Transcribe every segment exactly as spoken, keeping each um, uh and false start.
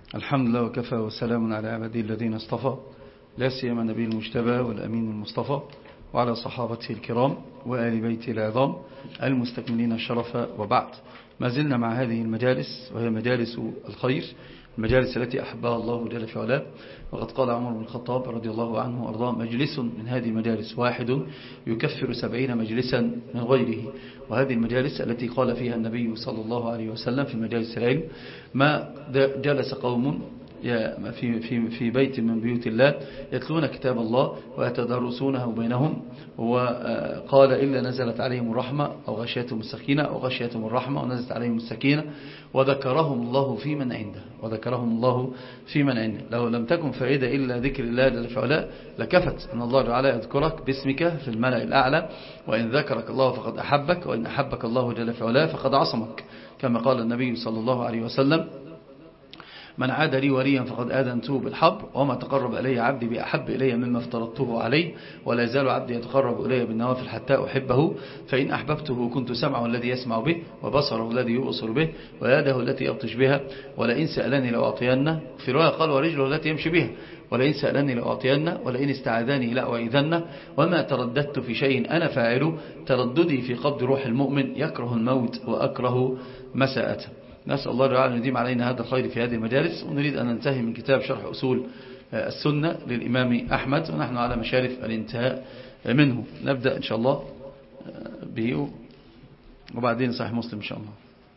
الحمد لله وكفى وسلام على عباده الذين اصطفى، لا سيما النبي المجتبى والأمين المصطفى وعلى صحابته الكرام وآل بيته العظام المستكملين الشرف. وبعد، ما زلنا مع هذه المجالس وهي مجالس الخير، المجالس التي أحبها الله جل في علاه. وقد قال عمر بن الخطاب رضي الله عنه وأرضاه: مجلس من هذه المجالس واحد يكفر سبعين مجلسا من غيره. وهذه المجالس التي قال فيها النبي صلى الله عليه وسلم في مجالس العلم: ما جلس قوم في في في بيت من بيوت الله يتلون كتاب الله ويتدارسونه بينهم، وقال إلا نزلت عليهم الرحمة أو غشيتهم السكينة أو غشيتهم الرحمة ونزلت عليهم السكينة وذكرهم الله في من عنده وذكرهم الله في من عنده. لو لم تكن فائدة إلا ذكر الله جل في علاه لكفت أن الله تعالى يذكرك باسمك في الملأ الأعلى، وإن ذكرك الله فقد أحبك، وإن أحبك الله جل في علاه فقد عصمك، كما قال النبي صلى الله عليه وسلم: من عاد لي وليا فقد آذنته بالحرب، وما تقرب إلي عبدي بأحب إلي مما افترضته عليه، ولا يزال عبدي يتقرب إلي بالنوافل حتى أحبه، فإن أحببته كنت سمعه الذي يسمع به وبصره الذي يبصر به ويده التي يبطش بها، ولئن سألني لأعطينه. في رواية قال: ورجله التي يمشي بها، ولئن سألني لأعطينه، ولئن استعاذني لأعيذنه. وما ترددت في شيء أنا فاعله ترددي في قبض روح المؤمن، يكره الموت وأكره مساءته. نسأل الله تعالى أن يديم علينا هذا الخير في هذه المجالس. ونريد أن ننتهي من كتاب شرح أصول السنة للإمام أحمد، ونحن على مشارف الانتهاء منه. نبدأ إن شاء الله به وبعدين صحيح مسلم إن شاء الله.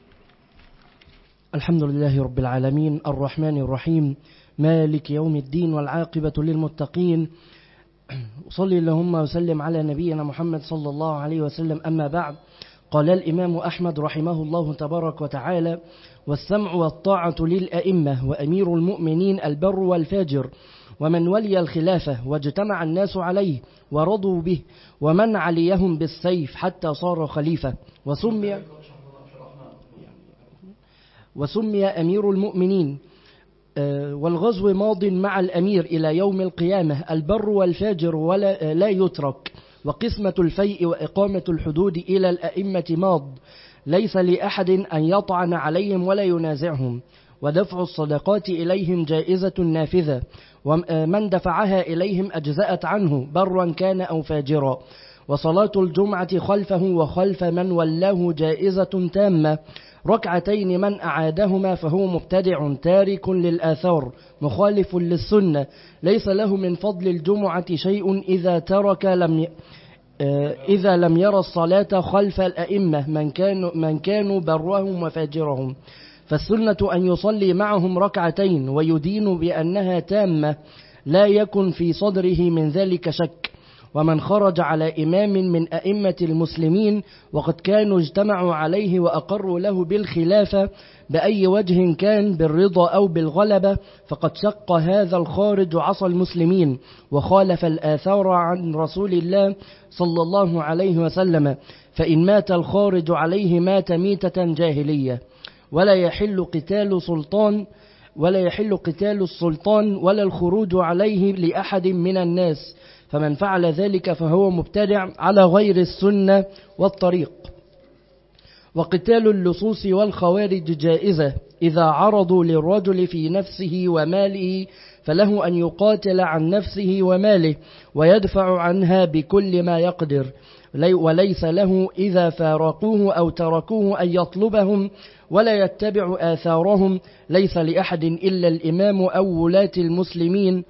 الحمد لله رب العالمين الرحمن الرحيم مالك يوم الدين والعاقبة للمتقين. أصلي اللهم وسلم على نبينا محمد صلى الله عليه وسلم. أما بعد، قال الإمام أحمد رحمه الله تبارك وتعالى: والسمع والطاعة للأئمة وأمير المؤمنين البر والفاجر ومن ولي الخلافة واجتمع الناس عليه ورضوا به ومن عليهم بالسيف حتى صار خليفة. وسمي, وسمي أمير المؤمنين. والغزو ماض مع الأمير إلى يوم القيامة، البر والفاجر ولا لا يترك. وقسمة الفيء وإقامة الحدود إلى الأئمة ماض، ليس لأحد أن يطعن عليهم ولا ينازعهم. ودفع الصدقات إليهم جائزة نافذة، ومن دفعها إليهم أجزأت عنه برا كان أو فاجرا. وصلاة الجمعة خلفه وخلف من ولاه جائزة تامة، ركعتين من أعادهما فهو مبتدع تارك للآثار مخالف للسنة، ليس له من فضل الجمعة شيء إذا ترك لم ي... إذا لم يرى الصلاة خلف الأئمة من كانوا, من كانوا برهم وفاجرهم. فالسنة أن يصلي معهم ركعتين ويدين بأنها تامة، لا يكن في صدره من ذلك شك. ومن خرج على إمام من أئمة المسلمين وقد كانوا اجتمعوا عليه وأقروا له بالخلافة بأي وجه كان، بالرضا أو بالغلبة، فقد شق هذا الخارج عصى المسلمين وخالف الآثار عن رسول الله صلى الله عليه وسلم. فإن مات الخارج عليه مات ميتة جاهلية. ولا يحل قتال سلطان ولا يحل قتال السلطان ولا الخروج عليه لأحد من الناس، فمن فعل ذلك فهو مبتدع على غير السنة والطريق. وقتال اللصوص والخوارج جائزة إذا عرضوا للرجل في نفسه وماله، فله أن يقاتل عن نفسه وماله ويدفع عنها بكل ما يقدر، وليس له إذا فارقوه أو تركوه أن يطلبهم ولا يتبع آثارهم. ليس لأحد إلا الإمام أو ولاة المسلمين،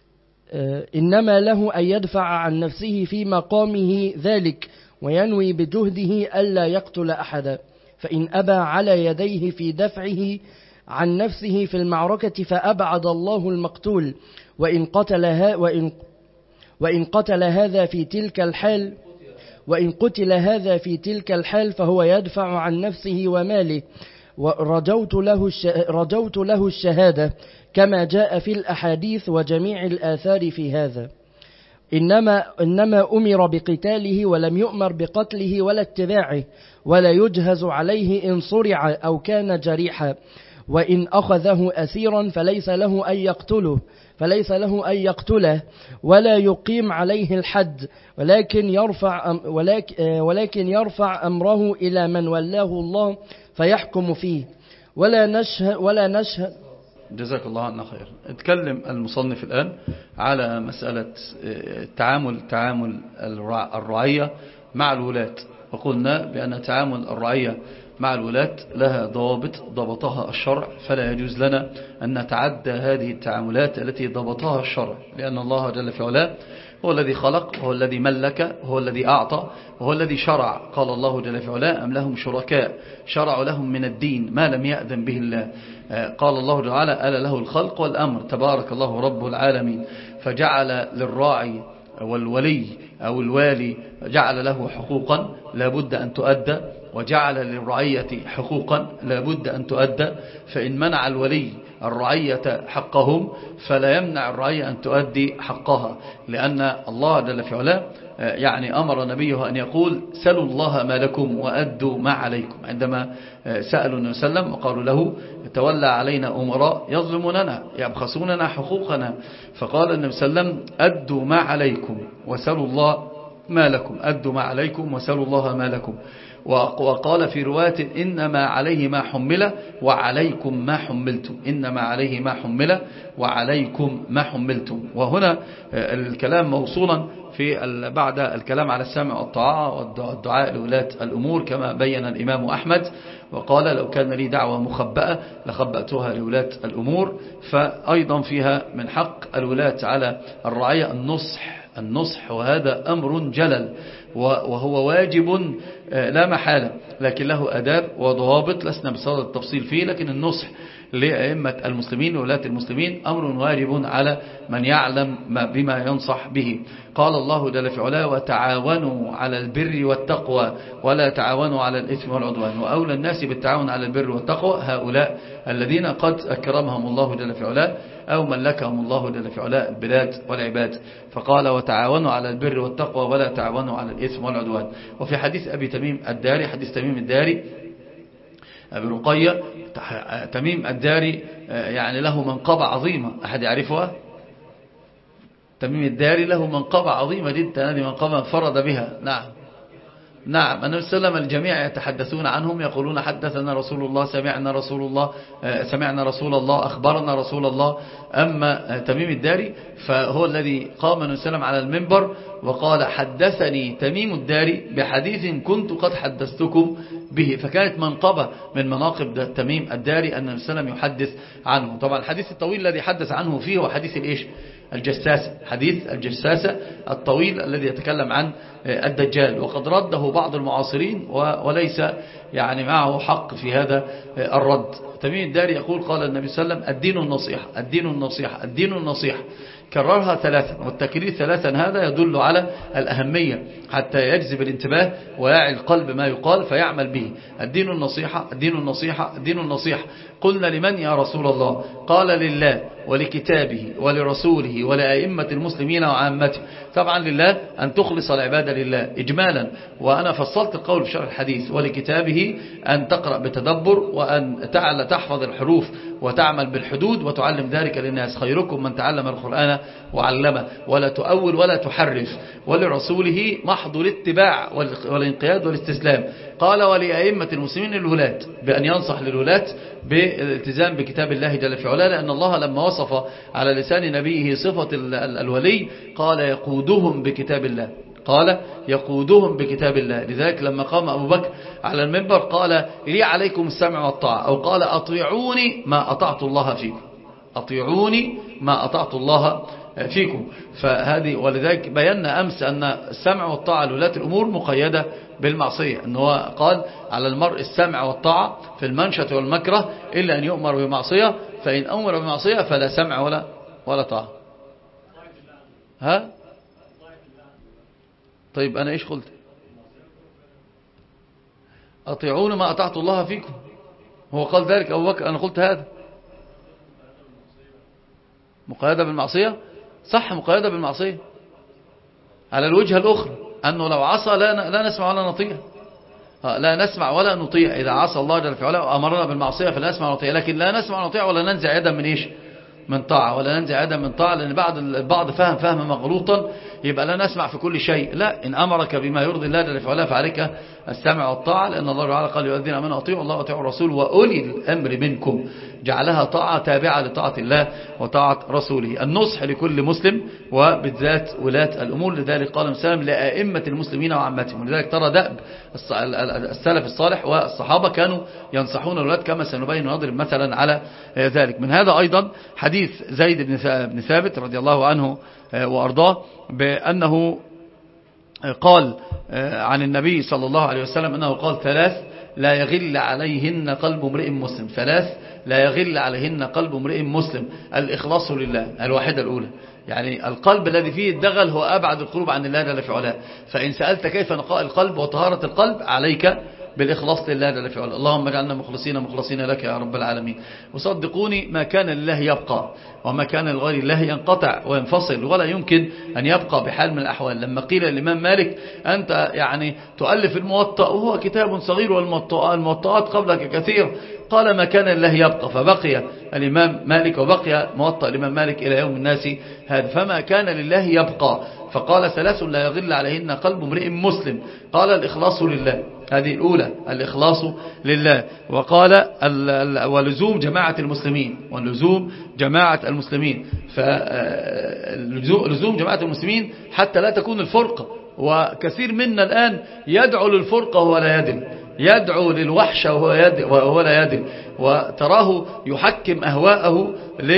إنما له أن يدفع عن نفسه في مقامه ذلك وينوي بجهده ألا يقتل أحدا. فإن أبى على يديه في دفعه عن نفسه في المعركة فأبعد الله المقتول. وإن قتل, وإن وإن قتل هذا في تلك الحال وإن قتل هذا في تلك الحال فهو يدفع عن نفسه وماله. ورجوت له رجوت له الشهادة كما جاء في الأحاديث وجميع الآثار في هذا. إنما, إنما أمر بقتاله ولم يؤمر بقتله ولا اتباعه، ولا يجهز عليه إن صرع أو كان جريحا. وإن أخذه أسيرا فليس له أن يقتله فليس له أن يقتله ولا يقيم عليه الحد، ولكن يرفع ولكن, ولكن يرفع أمره إلى من ولاه الله فيحكم فيه. ولا نشهد ولا نشهد جزاك الله عنا خير. اتكلم المصنف الآن على مسألة تعامل تعامل الرعية مع الولاة، وقلنا بأن تعامل الرعية مع الولاة لها ضوابط ضبطها الشرع، فلا يجوز لنا أن نتعدى هذه التعاملات التي ضبطها الشرع، لأن الله جل في علاه هو الذي خلق، وهو الذي ملك، وهو الذي أعطى، وهو الذي شرع. قال الله جل في علاه: أم لهم شركاء شرعوا لهم من الدين ما لم يأذن به الله. قال الله جل وعلا: ألا له الخلق والأمر تبارك الله رب العالمين. فجعل للراعي والولي أو الوالي جعل له حقوقا لا بد أن تؤدى، وجعل للرعية حقوقا لا بد أن تؤدى. فإن منع الولي الرعية حقهم فلا يمنع الرعية أن تؤدي حقها، لأن الله جل في علاه يعني أمر نبيه أن يقول: سلوا الله ما لكم وأدوا ما عليكم. عندما سألوا النبي صلى الله عليه وسلم وقالوا له: تولى علينا أمراء يظلموننا يبخسوننا حقوقنا، فقال النبي صلى الله عليه وسلم: أدوا ما عليكم وسلوا الله ما لكم، أدوا ما عليكم وسلوا الله ما لكم. وقال في رواية: إنما عليه ما حمل وعليكم ما حملتم، إنما عليه ما حمل وعليكم ما حملتم. وهنا الكلام موصولا في بعد الكلام على السمع والطاعة والدعاء لولاة الأمور، كما بين الإمام أحمد وقال: لو كان لي دعوة مخبأة لخبأتها لولاة الأمور. فأيضا فيها من حق الولاة على الرعية النصح النصح وهذا أمر جلل، وهو واجب لا محالة، لكن له أداب وضوابط لسنا بصدد التفصيل فيه. لكن النصح لأئمة المسلمين وولاة المسلمين أمر واجب على من يعلم بما ينصح به. قال الله جل في علاه: وتعاونوا على البر والتقوى ولا تعاونوا على الإثم والعدوان. وأولى الناس بالتعاون على البر والتقوى هؤلاء الذين قد أكرمهم الله جل في علاه أو ملكهم الله جل في علاه البلاد والعباد. فقال: وتعاونوا على البر والتقوى ولا تعاونوا على الإثم والعدوان. وفي حديث أبي تميم الداري، حديث تميم الداري أبي رقية، تميم الداري يعني له منقبة عظيمة، أحد يعرفها؟ تميم الداري له منقبة عظيمة جدا، هذه منقبة انفرد بها. نعم نعم النبي صلى الله عليه وسلم الجميع يتحدثون عنهم، يقولون: حدثنا رسول الله، سمعنا رسول الله، سمعنا رسول الله، أخبرنا رسول الله. أما تميم الداري فهو الذي قام النبي صلى الله عليه وسلم على المنبر وقال: حدثني تميم الداري بحديث كنت قد حدثتكم به. فكانت منقبة من مناقب تميم الداري أن النبي صلى الله عليه وسلم يحدث عنه. طبعا الحديث الطويل الذي حدث عنه فيه هو حديث الإيش؟ الجساسة، حديث الجساسة الطويل الذي يتكلم عن الدجال، وقد رده بعض المعاصرين وليس يعني معه حق في هذا الرد. تميم الداري يقول: قال النبي صلى الله عليه وسلم: الدين النصيحة، الدين النصيحة، الدين النصيحة. كررها ثلاثا، والتكرير ثلاثا هذا يدل على الأهمية حتى يجذب الانتباه ويعي القلب ما يقال فيعمل به. الدين النصيحة، الدين النصيحة، الدين النصيحة. قلنا: لمن يا رسول الله؟ قال: لله ولكتابه ولرسوله ولأئمة المسلمين وعامته. طبعا لله أن تخلص العبادة لله إجمالا، وأنا فصلت القول في شرح الحديث. ولكتابه أن تقرأ بتدبر وأن تعال تحفظ الحروف وتعمل بالحدود وتعلم ذلك للناس. خيركم من تعلم القرآن وعلمه، ولا تؤول ولا تحرف. ولرسوله محض الاتباع والانقياد والاستسلام. قال: ولأئمة المسلمين الولاة، بأن ينصح للولاة بالالتزام بكتاب الله جل في علاه، لأن الله لما وصف على لسان نبيه صفة الولي قال: يقودهم بكتاب الله، قال: يقودهم بكتاب الله. لذلك لما قام أبو بكر على المنبر قال: لي عليكم السمع والطاعة، أو قال: أطيعوني ما أطعت الله فيكم، أطيعوني ما أطعت الله فيكم. فهذه ولذلك بينا أمس أن السمع والطاعة لولاة الأمور مقيدة بالمعصية، أنه قال على المرء السمع والطاعة في المنشة والمكره إلا أن يؤمر بمعصية، فإن أمر بمعصية فلا سمع ولا ولا طاعة. ها طيب أنا إيش قلت؟ أطيعون ما أطعت الله فيكم، هو قال ذلك أبو بكر، أنا قلت هذا مقيدة بالمعصية. صح، مقيدة بالمعصية على الوجهة الأخرى، أنه لو عصى لا لا نسمع ولا نطيع، لا نسمع ولا نطيع. إذا عصى الله جل في علاه وأمرنا بالمعصية فلا نسمع ونطيع، لكن لا نسمع ونطيع ولا ننزع يدا من إيش؟ من طاعة، ولا ننزع يدا من طاعة، لأن بعض البعض فهم فهم مغلوطا يبقى لا نسمع في كل شيء. لا، إن أمرك بما يرضي الله جل في علاه فعليك السمع والطاعة، لأن الله تعالى قال: يؤذن من أطيعوا الله وأطيعوا الرسول وأولي الأمر منكم. جعلها طاعة تابعة لطاعة الله وطاعة رسوله. النصح لكل مسلم وبالذات ولاة الأمور، لذلك قال مسلم لأئمة المسلمين وعامتهم. ولذلك ترى دأب السلف الصالح والصحابة كانوا ينصحون الولاة كما سنبين ونضرب مثلا على ذلك. من هذا أيضا حديث زيد بن ثابت رضي الله عنه وأرضاه بأنه قال عن النبي صلى الله عليه وسلم أنه قال ثلاث لا يغل عليهن قلب امرئ مسلم، ثلاث لا يغل عليهن قلب امرئ مسلم: الإخلاص لله، الواحدة الأولى، يعني القلب الذي فيه الدغل هو أبعد القلوب عن الله جل في علاه. فإن سألت كيف نقاء القلب وطهارة القلب عليك بالإخلاص لله جل في علاه. اللهم اجعلنا مخلصين مخلصين لك يا رب العالمين. وصدقوني ما كان لله يبقى وما كان لغير الله ينقطع وينفصل، ولا يمكن أن يبقى بحال من الأحوال. لما قيل للإمام مالك أنت يعني تؤلف الموطأ وهو كتاب صغير والموطئات قبلك كثير، قال ما كان لله يبقى، فبقي الإمام مالك وبقي موطأ الإمام مالك إلى يوم الناس هذا. فما كان لله يبقى، فقال ثلاث لا يغل عليهن قلب امرئ مسلم، قال الإخلاص لله، هذه الأولى الإخلاص لله. وقال ولزوم جماعة المسلمين، ولزوم جماعة المسلمين، فلزوم جماعة المسلمين حتى لا تكون الفرقة. وكثير منا الآن يدعو للفرقة وهو لا يدل، يدعو للوحشة وهو لا يدل، وتراه يحكم أهواءه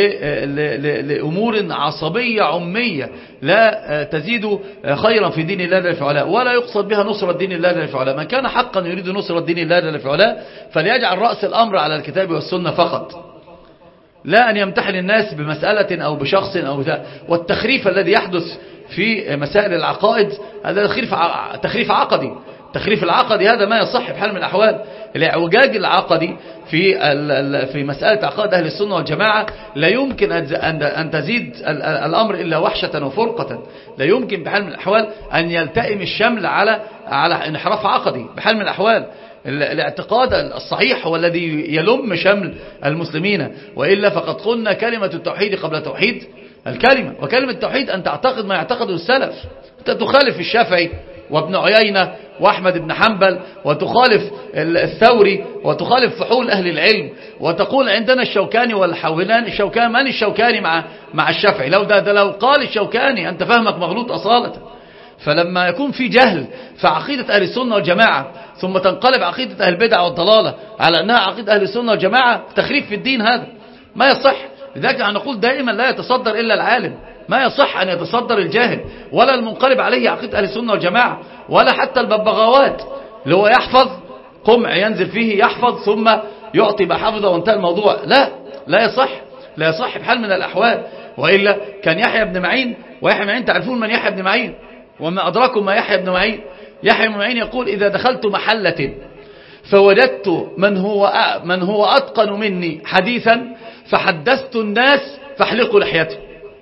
لأمور عصبية عمية لا تزيد خيرا في دين الله جل في علاه، ولا يقصد بها نصرة دين الله جل في علاه. من كان حقا يريد نصرة دين الله جل في علاه فليجعل رأس الأمر على الكتاب والسنة فقط، لا أن يمتحن الناس بمسألة أو بشخص أو ذا. والتخريف الذي يحدث في مسائل العقائد هذا تخريف عقدي، تخريف العقدي هذا ما يصح بحال من الأحوال. الاعوجاج العقدي في في مسألة عقائد أهل السنة والجماعة لا يمكن أن تزيد الأمر إلا وحشة وفرقة، لا يمكن بحال من الأحوال أن يلتئم الشمل على على انحراف عقدي بحال من الأحوال. الاعتقاد الصحيح هو الذي يلم شمل المسلمين، وإلا فقد قلنا كلمة التوحيد قبل توحيد الكلمة. وكلمة التوحيد أن تعتقد ما يعتقده السلف، أنت تخالف الشافعي وابن عيينة وأحمد بن حنبل، وتخالف الثوري، وتخالف فحول أهل العلم، وتقول عندنا الشوكاني والحولان. الشوكاني من الشوكاني مع مع الشافعي؟ لو ده, ده لو قال الشوكاني أنت فهمك مغلوط أصالة. فلما يكون في جهل في عقيدة أهل السنة والجماعة ثم تنقلب عقيدة أهل البدع والضلالة على أنها عقيدة أهل السنة والجماعة، تخريف في الدين، هذا ما يصح. لذلك نقول دائما لا يتصدر إلا العالم، ما يصح أن يتصدر الجاهل ولا المنقلب عليه عقيدة أهل السنة والجماعة، ولا حتى الببغاوات اللي هو يحفظ قمع ينزل فيه يحفظ ثم يعطي ما حفظه وانتهى الموضوع. لا لا يصح، لا يصح بحال من الأحوال. وإلا كان يحيى بن معين، ويحيى بن معين تعرفون من يحيى بن معين وما أدراكم ما يحيى بن معين. يحيى بن معين يقول إذا دخلت محلة فوجدت من هو من هو أتقن مني حديثا فحدثت الناس فاحلقوا لحيته.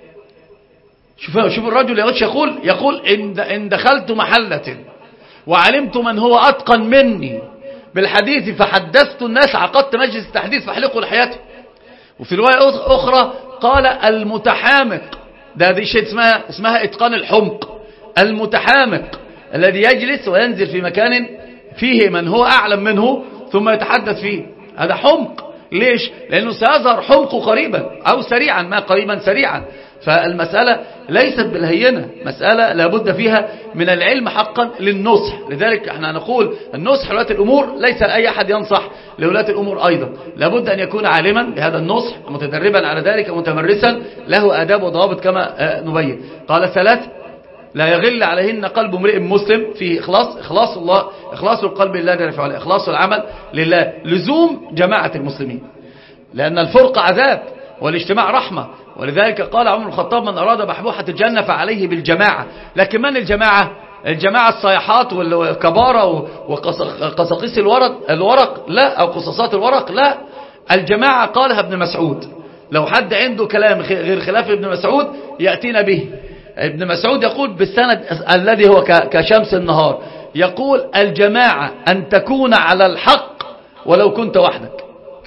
شوف شوف الرجل يا يقول يقول إن دخلت محلة وعلمت من هو أتقن مني بالحديث فحدثت الناس، عقدت مجلس التحديث فاحلقوا لحيته. وفي رواية أخرى قال المتحامق، ده دي شيء اسمها اسمها إتقان الحمق، المتحامق الذي يجلس وينزل في مكان فيه من هو أعلم منه ثم يتحدث فيه، هذا حمق. ليش؟ لأنه سيظهر حمقه قريبا أو سريعا، ما قريبا سريعا. فالمسألة ليست بالهينة، مسألة لابد فيها من العلم حقا للنصح. لذلك احنا نقول النصح لولاة الأمور ليس أي أحد ينصح لولاة الأمور أيضا، لابد أن يكون عالما بهذا النصح متدربا على ذلك متمرسا، له آداب وضوابط كما نبين. قال ثلاث لا يغل عليهن قلب امرئ مسلم، فيه إخلاص، إخلاص الله، إخلاص القلب لله جل وعلا، إخلاص العمل لله، لزوم جماعة المسلمين، لأن الفرقة عذاب والاجتماع رحمة. ولذلك قال عمر بن الخطاب من أراد بحبوحة الجنة فعليه بالجماعة. لكن من الجماعة؟ الجماعة الصيحات والكبارة وقصاقيس الورق الورق لا، أو قصاصات الورق لا. الجماعة قالها ابن مسعود، لو حد عنده كلام غير خلاف ابن مسعود يأتينا به. ابن مسعود يقول بالسند الذي هو كشمس النهار، يقول الجماعة أن تكون على الحق ولو كنت وحدك.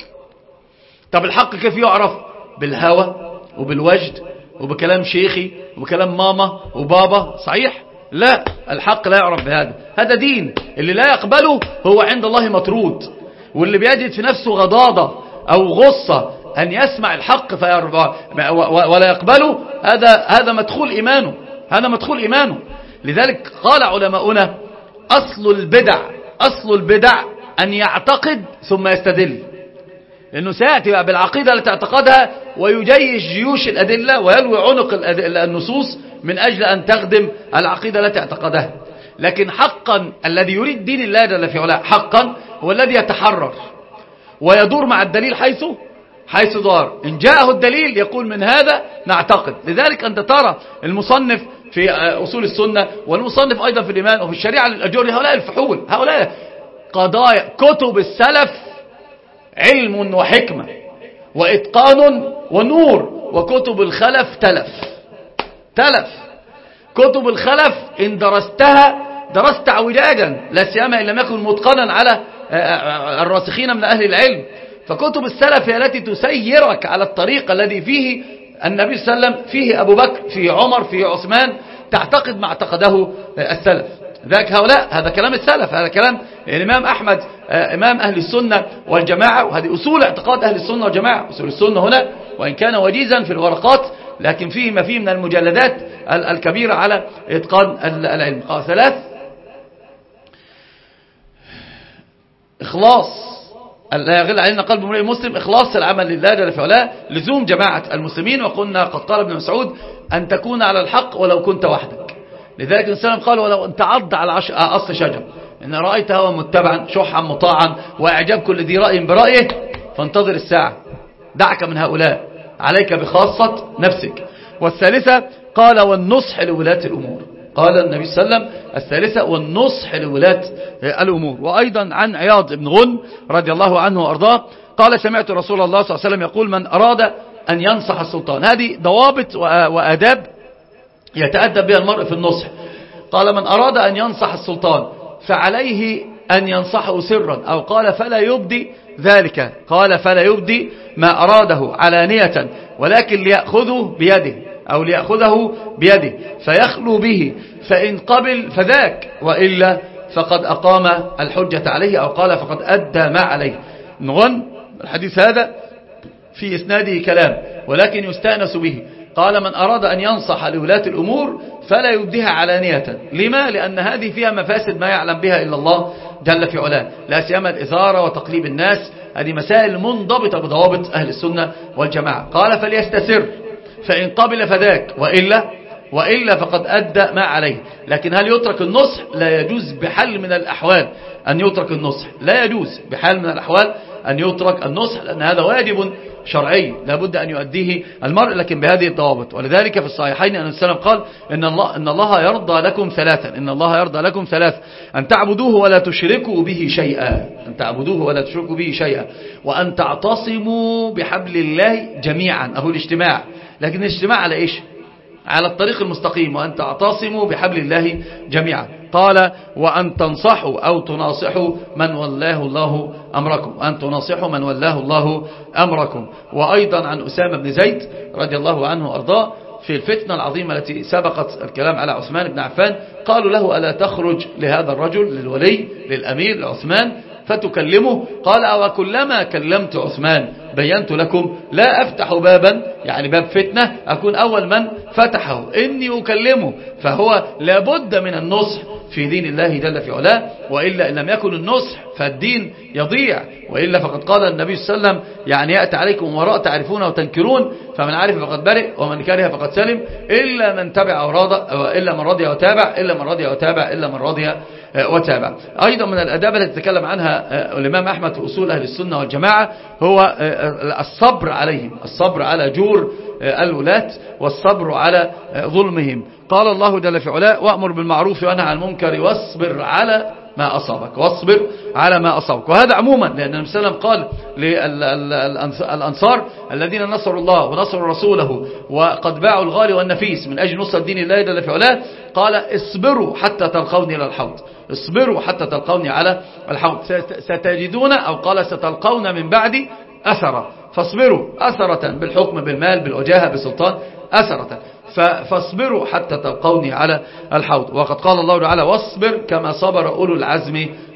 طب الحق كيف يعرف؟ بالهوى وبالوجد وبكلام شيخي وبكلام ماما وبابا، صحيح؟ لا، الحق لا يعرف بهذا، هذا دين اللي لا يقبله هو عند الله مطرود. واللي بيجد في نفسه غضاضة أو غصة أن يسمع الحق فيرضى ولا يقبله، هذا هذا مدخول إيمانه، هذا مدخول إيمانه. لذلك قال علماؤنا أصل البدع أصل البدع أن يعتقد ثم يستدل، لأنه سيأتي بالعقيدة التي اعتقدها ويجيش جيوش الأدلة ويلوي عنق النصوص من أجل أن تخدم العقيدة التي اعتقدها. لكن حقا الذي يريد دين الله جل في علاه حقا هو الذي يتحرر ويدور مع الدليل حيث حيث دار. إن جاءه الدليل يقول من هذا نعتقد. لذلك أنت ترى المصنف في أصول السنة والمصنف أيضا في الإيمان وفي الشريعة للأجور، هؤلاء الفحول، هؤلاء قضايا كتب السلف علم وحكمة وإتقان ونور، وكتب الخلف تلف تلف. كتب الخلف إن درستها درست اعوجاجا، لا سيما إن لم يكن متقنا على الراسخين من أهل العلم. فكتب السلف هي التي تسيرك على الطريق الذي فيه النبي صلى الله عليه وسلم، فيه أبو بكر، فيه عمر، فيه عثمان، تعتقد ما اعتقده السلف. ذاك هؤلاء، هذا كلام السلف، هذا كلام الإمام أحمد إمام أهل السنة والجماعة، وهذه أصول اعتقاد أهل السنة والجماعة. أصول السنة هنا وإن كان وجيزا في الورقات لكن فيه ما فيه من المجلدات الكبيرة على إتقان العلم. قال ثلاث: إخلاص لا يغل علينا قلب امرئ مسلم، إخلاص العمل لله جل في علاه، لزوم جماعة المسلمين. وقلنا قد قال ابن مسعود أن تكون على الحق ولو كنت وحدك. لذلك النبي صلى الله عليه وسلم قال: ولو أن تعض على أصل شجر إن رأيت هوى متبعا شحا مطاعا وإعجاب كل ذي رأي برأيه فانتظر الساعة، دعك من هؤلاء، عليك بخاصة نفسك. والثالثة قال: والنصح لولاة الأمور. قال النبي صلى الله عليه وسلم الثالثة: والنصح لولاة الأمور. وأيضا عن عياض بن غن رضي الله عنه وأرضاه قال: سمعت رسول الله صلى الله عليه وسلم يقول: من أراد أن ينصح السلطان. هذه ضوابط وآداب يتأدب بها المرء في النصح. قال: من أراد أن ينصح السلطان فعليه أن ينصحه سرا، أو قال: فلا يبدي ذلك، قال: فلا يبدي ما أراده علانية، ولكن ليأخذه بيده أو ليأخذه بيده فيخلو به، فإن قبل فذاك، وإلا فقد أقام الحجة عليه، أو قال فقد أدى ما عليه. نغن الحديث هذا في إسناده كلام ولكن يستأنس به. قال: من أراد أن ينصح لولاة الأمور فلا يبديها علانية. لما؟ لأن هذه فيها مفاسد ما يعلم بها إلا الله جل في علاه، لا سيما الإثارة وتقليب الناس. هذه مسائل منضبطة بضوابط أهل السنة والجماعة. قال: فليستسر، فإن قبل فذاك، وإلا وإلا فقد أدى ما عليه. لكن هل يترك النصح؟ لا يجوز بحال من الأحوال أن يترك النصح، لا يجوز بحال من الأحوال أن يترك النصح، لأن هذا واجب شرعي لابد أن يؤديه المرء، لكن بهذه الضوابط. ولذلك في الصحيحين أن السلام قال: إن الله, إن الله يرضى لكم ثلاثا إن الله يرضى لكم ثلاث أن تعبدوه ولا تشركوا به شيئا أن تعبدوه ولا تشركوا به شيئا وأن تعتصموا بحبل الله جميعا. أهو الاجتماع، لكن الاجتماع على إيش؟ على الطريق المستقيم. وأن تعتصموا بحبل الله جميعا. قال: وأن تنصحوا أو تناصحوا من ولاه الله أمركم أن تناصحوا من ولاه الله أمركم. وأيضا عن أسامة بن زيد رضي الله عنه وأرضاه في الفتنة العظيمة التي سبقت الكلام على عثمان بن عفان، قالوا له: ألا تخرج لهذا الرجل، للولي للأمير لعثمان، فتكلمه؟ قال: أو كلما كلمت عثمان بينت لكم لا أفتح بابا، يعني باب فتنة، أكون أول من فتحه، إني أكلمه. فهو لابد من النصح في دين الله جل في علاه، وإلا إن لم يكن النصح فالدين يضيع. وإلا فقد قال النبي صلى الله عليه وسلم: يعني يأتي عليكم وراء تعرفون وتنكرون، فمن عرف فقد برئ ومن كره فقد سلم، إلا من تبع وراض، إلا من رضي وتابع إلا من رضي وتابع إلا من رضي وتابع. أيضا من الأداب التي تكلم عنها الإمام أحمد في أصول أهل السنة والجماعة هو الصبر عليهم، الصبر على جور الولاة والصبر على ظلمهم. قال الله جل في علاه: وأمر بالمعروف وانهى عن المنكر واصبر على ما أصابك واصبر على ما أصابك. وهذا عموما، لأن النبي صلى الله عليه وسلم قال للأنصار الذين نصروا الله ونصروا رسوله وقد باعوا الغالي والنفيس من أجل نصرة دين الله جل في علاه، قال: اصبروا حتى تلقوني على الحوض، اصبروا حتى تلقوني على الحوض، ستجدون، أو قال ستلقون من بعدي أثرا، فاصبروا أثرة بالحكم بالمال بالوجاهة بالسلطان أثرة، فاصبروا حتى تلقوني على الحوض. وقد قال الله تعالى: واصبر كما صبر أولو العزم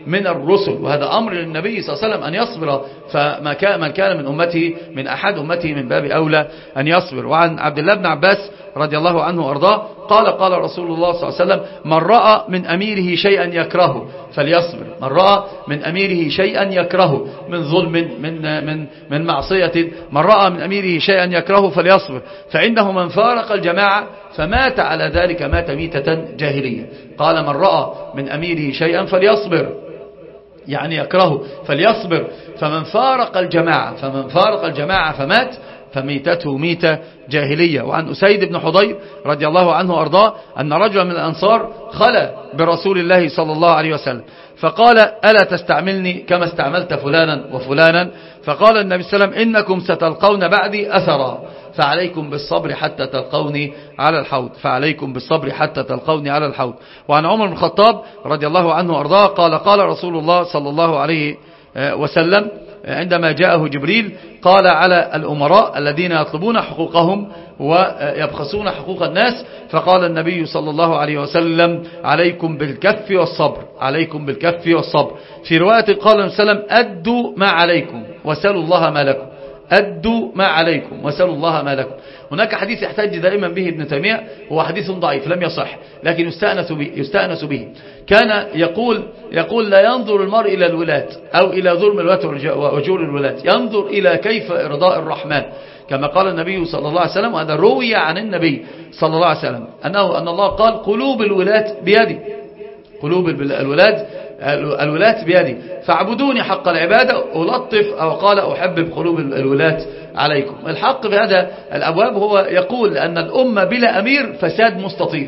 من الرسل، وهذا أمر للنبي صلى الله عليه وسلم أن يصبر، فما كان من كان من أمته من أحد أمته من باب أولى أن يصبر. وعن عبد الله بن عباس رضي الله عنه وأرضاه قال قال رسول الله صلى الله عليه وسلم من رأى من أميره شيئا يكرهه فليصبر، من رأى من أميره شيئا يكرهه من ظلم من من من معصية، من رأى من أميره شيئا يكرهه فليصبر، فإنه من فارق الجماعة فمات على ذلك مات ميتة جاهلية. قال من رأى من أميره شيئا فليصبر يعني يكرهه فليصبر، فمن فارق الجماعة فمن فارق الجماعة فمات فميتته ميتة جاهلية. وعن أسيد بن حضير رضي الله عنه وأرضاه أن رجلا من الأنصار خلى برسول الله صلى الله عليه وسلم فقال ألا تستعملني كما استعملت فلانا وفلانا؟ فقال النبي صلى الله عليه وسلم إنكم ستلقون بعدي أثرا فعليكم بالصبر حتى تلقوني على الحوض فعليكم بالصبر حتى تلقوني على الحوض. وعن عمر بن الخطاب رضي الله عنه وأرضاه قال قال رسول الله صلى الله عليه وسلم عندما جاءه جبريل قال على الأمراء الذين يطلبون حقوقهم ويبخسون حقوق الناس، فقال النبي صلى الله عليه وسلم عليكم بالكف والصبر عليكم بالكف والصبر. في رواية قال النبي صلى الله عليه وسلم أدوا ما عليكم وسلوا الله ما لكم أدوا ما عليكم وسلوا الله ما لكم. هناك حديث يحتج دائما به ابن تيمية، هو حديث ضعيف لم يصح لكن يستأنس به, يستأنس به. كان يقول يقول لا ينظر المرء إلى الولاة أو إلى ظلم الولاة وأجور الولاة، ينظر إلى كيف إرضاء الرحمن، كما قال النبي صلى الله عليه وسلم، وهذا روي عن النبي صلى الله عليه وسلم أنه أن الله قال قلوب الولاة بيدي قلوب الولاة الولاة بيدي فاعبدوني حق العبادة ألطف، أو قال أحبب قلوب الولاة عليكم. الحق في هذا الأبواب هو يقول أن الأمة بلا أمير فساد مستطير،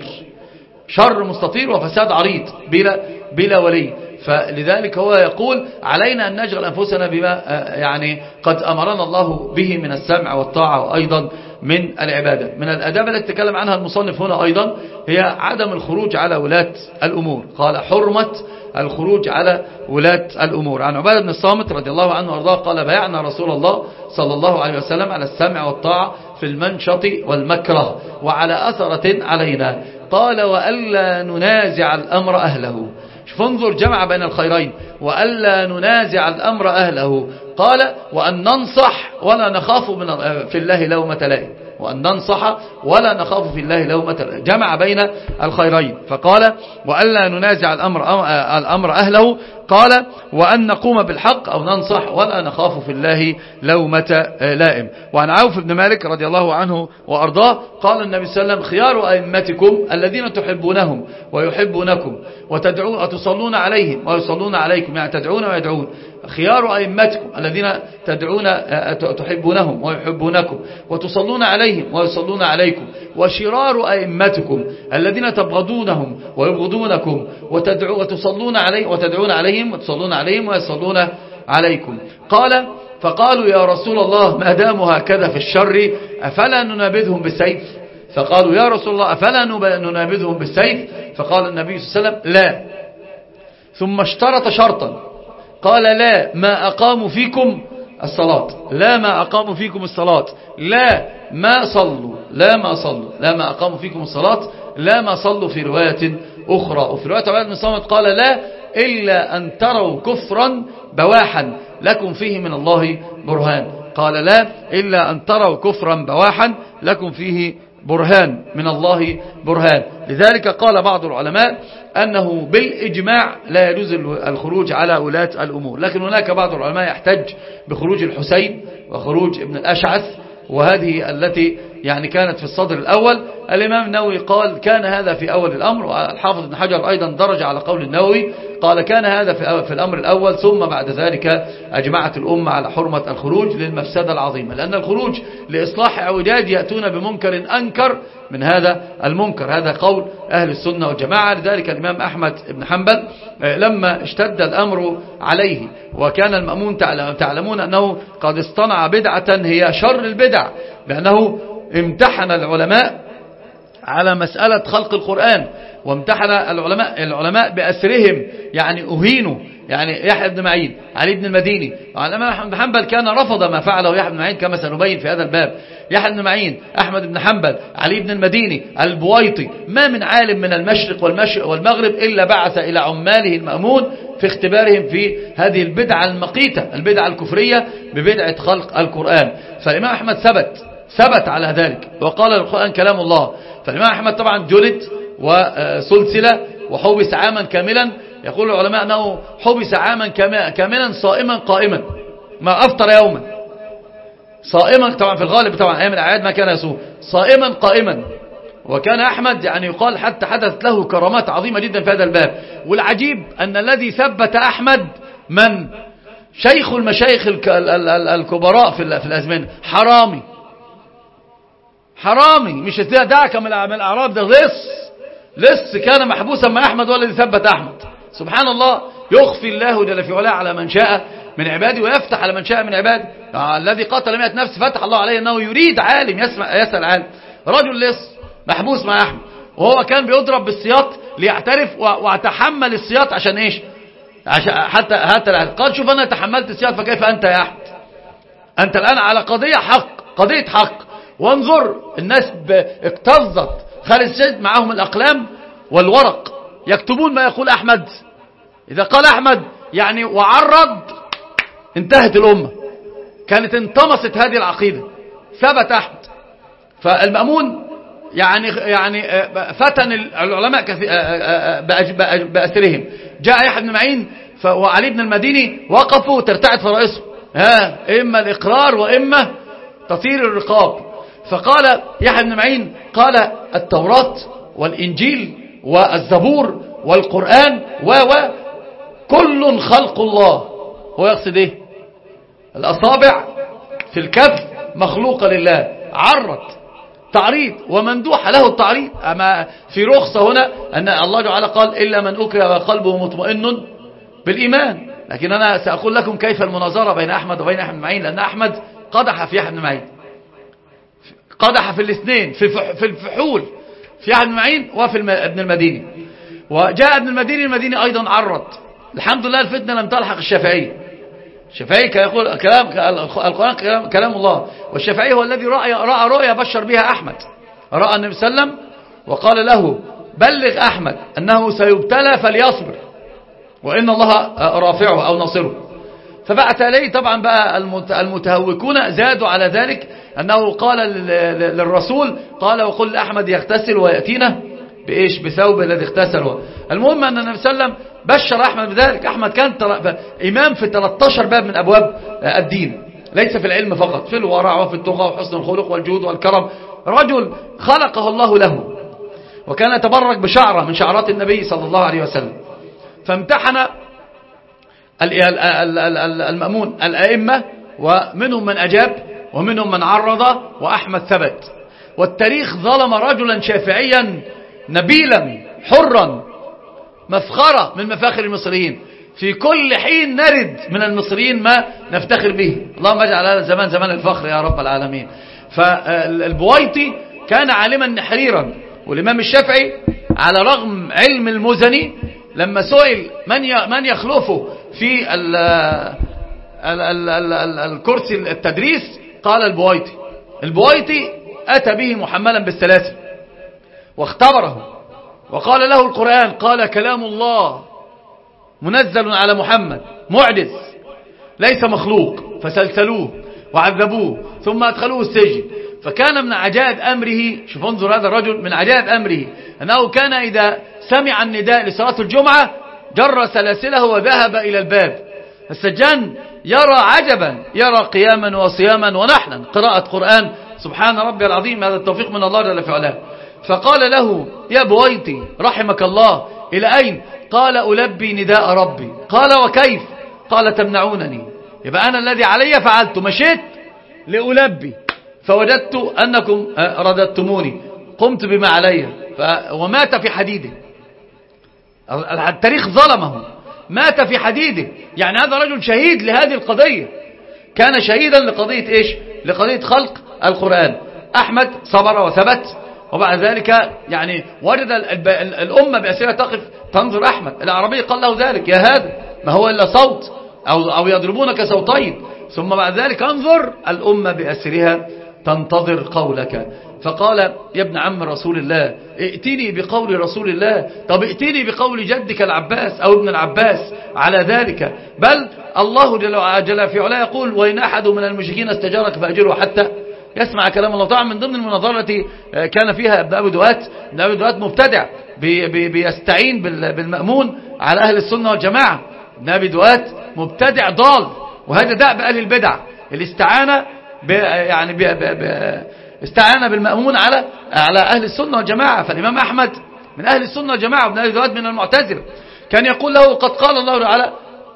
شر مستطير وفساد عريض بلا, بلا ولي. فلذلك هو يقول علينا أن نشغل أنفسنا بما يعني قد أمرنا الله به من السمع والطاعة وأيضا من العبادة. من الأداب التي تكلم عنها المصنف هنا أيضا هي عدم الخروج على ولاة الأمور، قال حرمة الخروج على ولاة الأمور. عن عبادة بن الصامت رضي الله عنه وارضاه قال بايعنا رسول الله صلى الله عليه وسلم على السمع والطاعة في المنشط والمكره وعلى أثرة علينا، قال وألا ننازع الأمر أهله. فانظر جمع بين الخيرين، وألا ننازع الأمر أهله، قال وأن ننصح ولا نخاف من في الله لومة لائم، وأن ننصح ولا نخاف في الله لومة لائم، جمع بين الخيرين. فقال وألا ننازع الأمر الأمر أهله، قال وأن نقوم بالحق أو ننصح ولا نخاف في الله لومة لائم. وعن عوف بن مالك رضي الله عنه وأرضاه قال النبي صلى الله عليه وسلم خيار أئمتكم الذين تحبونهم ويحبونكم وتدعون وتصلون عليهم ويصلون عليكم، يعني تدعون ويدعون. خيار أئمتكم الذين تدعون تحبونهم ويحبونكم وتصلون عليهم ويصلون عليكم، وشرار أئمتكم الذين تبغضونهم ويبغضونكم وتدعو وتصلون عليهم وتدعون عليهم وتصلون عليهم ويصلون عليكم. قال فقالوا يا رسول الله ما داموا هكذا في الشر أفلا ننابذهم بالسيف؟ فقالوا يا رسول الله أفلا ننابذهم بالسيف؟ فقال النبي صلى الله عليه وسلم لا، ثم اشترط شرطا قال لا ما أقاموا فيكم الصلاة، لا ما أقاموا فيكم الصلاة، لا ما صلوا لا ما صلوا لا ما أقاموا فيكم الصلاة لا ما صلوا في رواية أخرى. وفي رواية عبادة بن صامت قال لا إلا أن تروا كفرا بواحا لكم فيه من الله برهان، قال لا إلا أن تروا كفرا بواحا لكم فيه برهان من الله برهان. لذلك قال بعض العلماء أنه بالإجماع لا يجوز الخروج على ولاة الأمور، لكن هناك بعض العلماء يحتج بخروج الحسين وخروج ابن الأشعث، وهذه التي يعني كانت في الصدر الأول. الإمام النووي قال كان هذا في أول الأمر، والحافظ ابن حجر أيضا درج على قول النووي قال كان هذا في الأمر الأول، ثم بعد ذلك أجمعت الأمة على حرمة الخروج للمفسدة العظيمة، لأن الخروج لإصلاح اعوجاج يأتون بمنكر أنكر من هذا المنكر. هذا قول أهل السنة والجماعة. لذلك الإمام أحمد بن حنبل لما اشتد الأمر عليه وكان المأمون تعلمون أنه قد اصطنع بدعة هي شر البدع، بأنه امتحن العلماء على مسألة خلق القرآن، وامتحن العلماء العلماء بأسرهم، يعني أهينوا، يعني يحيى بن معين، علي بن المديني. الإمام أحمد بن حنبل كان رفض ما فعله يحيى بن معين كما سنبين في هذا الباب. يحيى بن معين، أحمد بن حنبل، علي بن المديني، البويطي، ما من عالم من المشرق والمغرب إلا بعث إلى عماله المأمون في اختبارهم في هذه البدعة المقيتة، البدعة الكفرية ببدعة خلق القرآن. فالإمام أحمد ثبت ثبت على ذلك وقال القرآن كلام الله. فالإمام أحمد طبعا جلد وسلسلة وحبس عاما كاملا. يقول العلماء أنه حبس عاما كاملا صائما قائما، ما أفطر يوما، صائما طبعا في الغالب طبعا أيام الأعياد ما كان يصوم، صائما قائما. وكان أحمد يعني يقال حتى حدثت له كرامات عظيمة جدا في هذا الباب. والعجيب أن الذي ثبت أحمد من شيخ المشايخ الكبراء في الأزمنة، حرامي حرامي مش دعك من الأعراب، ده لص لص كان محبوسا مع أحمد والذي ثبت أحمد. سبحان الله، يخفي الله جل في علاه على من شاء من عباده ويفتح على من شاء من عباده. يعني الذي قتل مئة نفس فتح الله عليه أنه يريد عالم يسمع يسأل عالم. رجل لص محبوس مع أحمد، وهو كان بيضرب بالسياط ليعترف وتحمل السياط عشان إيش؟ عشان حتى حتى قال شوف أنا تحملت السياط فكيف أنت يا أحمد؟ أنت الآن على قضية حق، قضية حق. وانظر الناس اكتظت خالد السيد معهم الأقلام والورق يكتبون ما يقول أحمد. إذا قال أحمد يعني وعرض انتهت الأمة، كانت انطمست هذه العقيدة. ثبت أحمد. فالمأمون يعني يعني فتن العلماء بأسرهم. جاء يحيى بن معين وعلي بن المديني وقفوا ترتعد فرائصهم، ها إما الإقرار وإما تطير الرقاب. فقال يحيى بن معين قال التوراة والإنجيل والزبور والقرآن و و كل خلق الله. هو يقصد ايه؟ الأصابع في الكف مخلوقة لله، عرض تعريض ومندوح له التعريض. أما في رخصة هنا أن الله تعالى قال إلا من أكره وقلبه مطمئن بالإيمان. لكن أنا سأقول لكم كيف المناظرة بين أحمد وبين يحيى بن معين، لأن أحمد قدح في يحيى بن معين، قدح في الاثنين في الفحول، في يحيى بن معين وفي ابن المديني. وجاء ابن المديني المديني أيضا عرض. الحمد لله الفتنة لم تلحق الشافعي. الشافعي يقول كلام القرآن كلام, كلام الله، والشافعي هو الذي رأى, رأى رؤيا بشر بها أحمد. رأى النبي صلى الله عليه وسلم وقال له بلغ أحمد أنه سيبتلى فليصبر وإن الله رافعه أو نصره. فبعث إليه. طبعا بقى المتهوكون زادوا على ذلك أنه قال للرسول قال وقل لأحمد يغتسل ويأتينا بإيش؟ بثوب الذي اغتسل. المهم أن النبي صلى الله عليه وسلم بشر أحمد بذلك. أحمد كان إمام في ثلاثة عشر باب من أبواب الدين، ليس في العلم فقط، في الورع وفي التقى وحسن الخلق والجود والكرم. رجل خلقه الله له، وكان يتبرك بشعرة من شعرات النبي صلى الله عليه وسلم. فامتحن المأمون الأئمة، ومنهم من أجاب ومنهم من عرض، وأحمد ثبت. والتاريخ ظلم رجلا شافعيا نبيلا حرا مفخرة من مفاخر المصريين. في كل حين نرد من المصريين ما نفتخر به. اللهم اجعل هذا الزمان زمان الفخر يا رب العالمين. فالبويطي كان عالما نحريرا. والإمام الشافعي على رغم علم المزني لما سئل من من يخلفه في ال ال ال ال ال الكرسي التدريس قال البويطي. البويطي أتى به محملا بالسلاسل واختبره وقال له القرآن قال كلام الله منزل على محمد معجز ليس مخلوق. فسلسلوه وعذبوه ثم أدخلوه السجن. فكان من عجائب أمره، شوف انظر هذا الرجل، من عجائب أمره أنه كان إذا سمع النداء لصلاة الجمعة جر سلاسله وذهب إلى الباب. السجان يرى عجبا، يرى قياما وصياما ونحنا قراءة قرآن. سبحان ربي العظيم، هذا التوفيق من الله جل في علاه. فقال له يا بويطي رحمك الله إلى أين؟ قال ألبي نداء ربي. قال وكيف؟ قال تمنعونني. يبقى أنا الذي علي فعلت، مشيت لألبي فوجدت أنكم رددتموني، قمت بما علي. ومات في حديده. التاريخ ظلمه، مات في حديده. يعني هذا رجل شهيد لهذه القضية، كان شهيدا لقضية إيش؟ لقضية خلق القرآن. أحمد صبر وثبت، وبعد ذلك يعني وجد الأمة بأسرها تقف تنظر أحمد. العربي قال له ذلك يا هذا ما هو إلا صوت أو, أو يضربونك صوتين. ثم بعد ذلك انظر الأمة بأسرها تنتظر قولك. فقال يا ابن عم رسول الله ائتني بقول رسول الله. طب ائتني بقول جدك العباس أو ابن العباس على ذلك. بل الله جل في علاه يقول وإن أحد من المشركين استجارك فأجره حتى يسمع كلام الله. طبعا من ضمن المناظرة التي كان فيها ابن أبي دوات، ابن أبي دوات مبتدع بي بي بيستعين بالمأمون على أهل السنة والجماعة. ابن أبي دوات مبتدع ضال، وهذا داء بأهل البدع، الاستعانة يعني ب ب استعانة بالمأمون على على أهل السنة والجماعة. فالإمام أحمد من أهل السنة والجماعة، وابن أبي دوات من المعتزلة، كان يقول له قد قال الله تعالى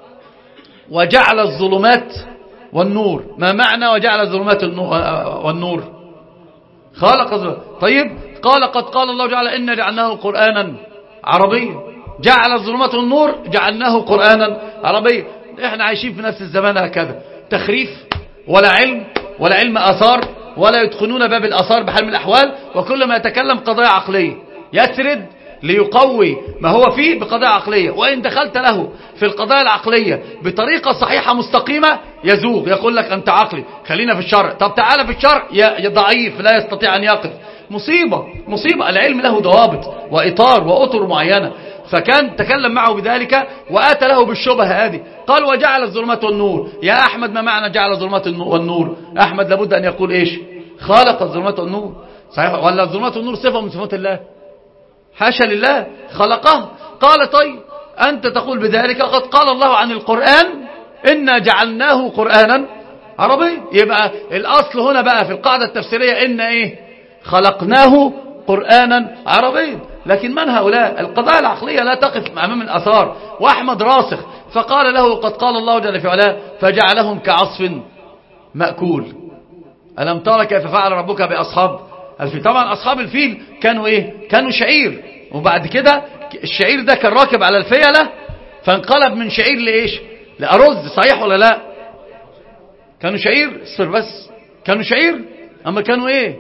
وجعل الظلمات والنور. ما معنى وجعل الظلمات والنور؟ خلق الظلمات. طيب قال قد قال الله تعالى إن جعلناه قرآنا عربيا. جعل الظلمات والنور جعلناه قرآنا عربيا. احنا عايشين في نفس الزمان هكذا، تخريف ولا علم ولا علم آثار، ولا يدخلون باب الآثار بحال من الأحوال، وكل ما يتكلم قضايا عقلية يسرد ليقوي ما هو فيه بقضايا عقلية. وإن دخلت له في القضايا العقلية بطريقة صحيحة مستقيمة يزوغ، يقول لك أنت عقلي خلينا في الشرع. طب تعالى في الشرع يا ضعيف لا يستطيع أن يقف. مصيبة مصيبة. العلم له ضوابط وإطار وأطر معينة. فكان تكلم معه بذلك وآتى له بالشبهة هذه. قال وجعل الظلمات والنور. يا أحمد ما معنى جعل الظلمات والنور؟ أحمد لابد أن يقول إيش؟ خلق الظلمات والنور. صحيح ولا الظلمات والنور صفة من صفات الله؟ حاشا لله، خلقه. قال طيب أنت تقول بذلك، قد قال الله عن القرآن إنا جعلناه قرآنا عربي. يبقى الأصل هنا بقى في القاعدة التفسيرية إن إيه؟ خلقناه قرآنا عربيا. لكن من هؤلاء؟ القضايا العقلية لا تقف أمام الأثار. وأحمد راسخ، فقال له قد قال الله جل في علاه فجعلهم كعصف مأكول. ألم ترى كيف فعل ربك بأصحاب الفيل؟ طبعا أصحاب الفيل كانوا إيه؟ كانوا شعير، وبعد كده الشعير ده كان راكب على الفيلة فانقلب من شعير لإيش؟ لأرز. صحيح ولا لا؟ كانوا شعير اصفر بس، كانوا شعير أما كانوا إيه؟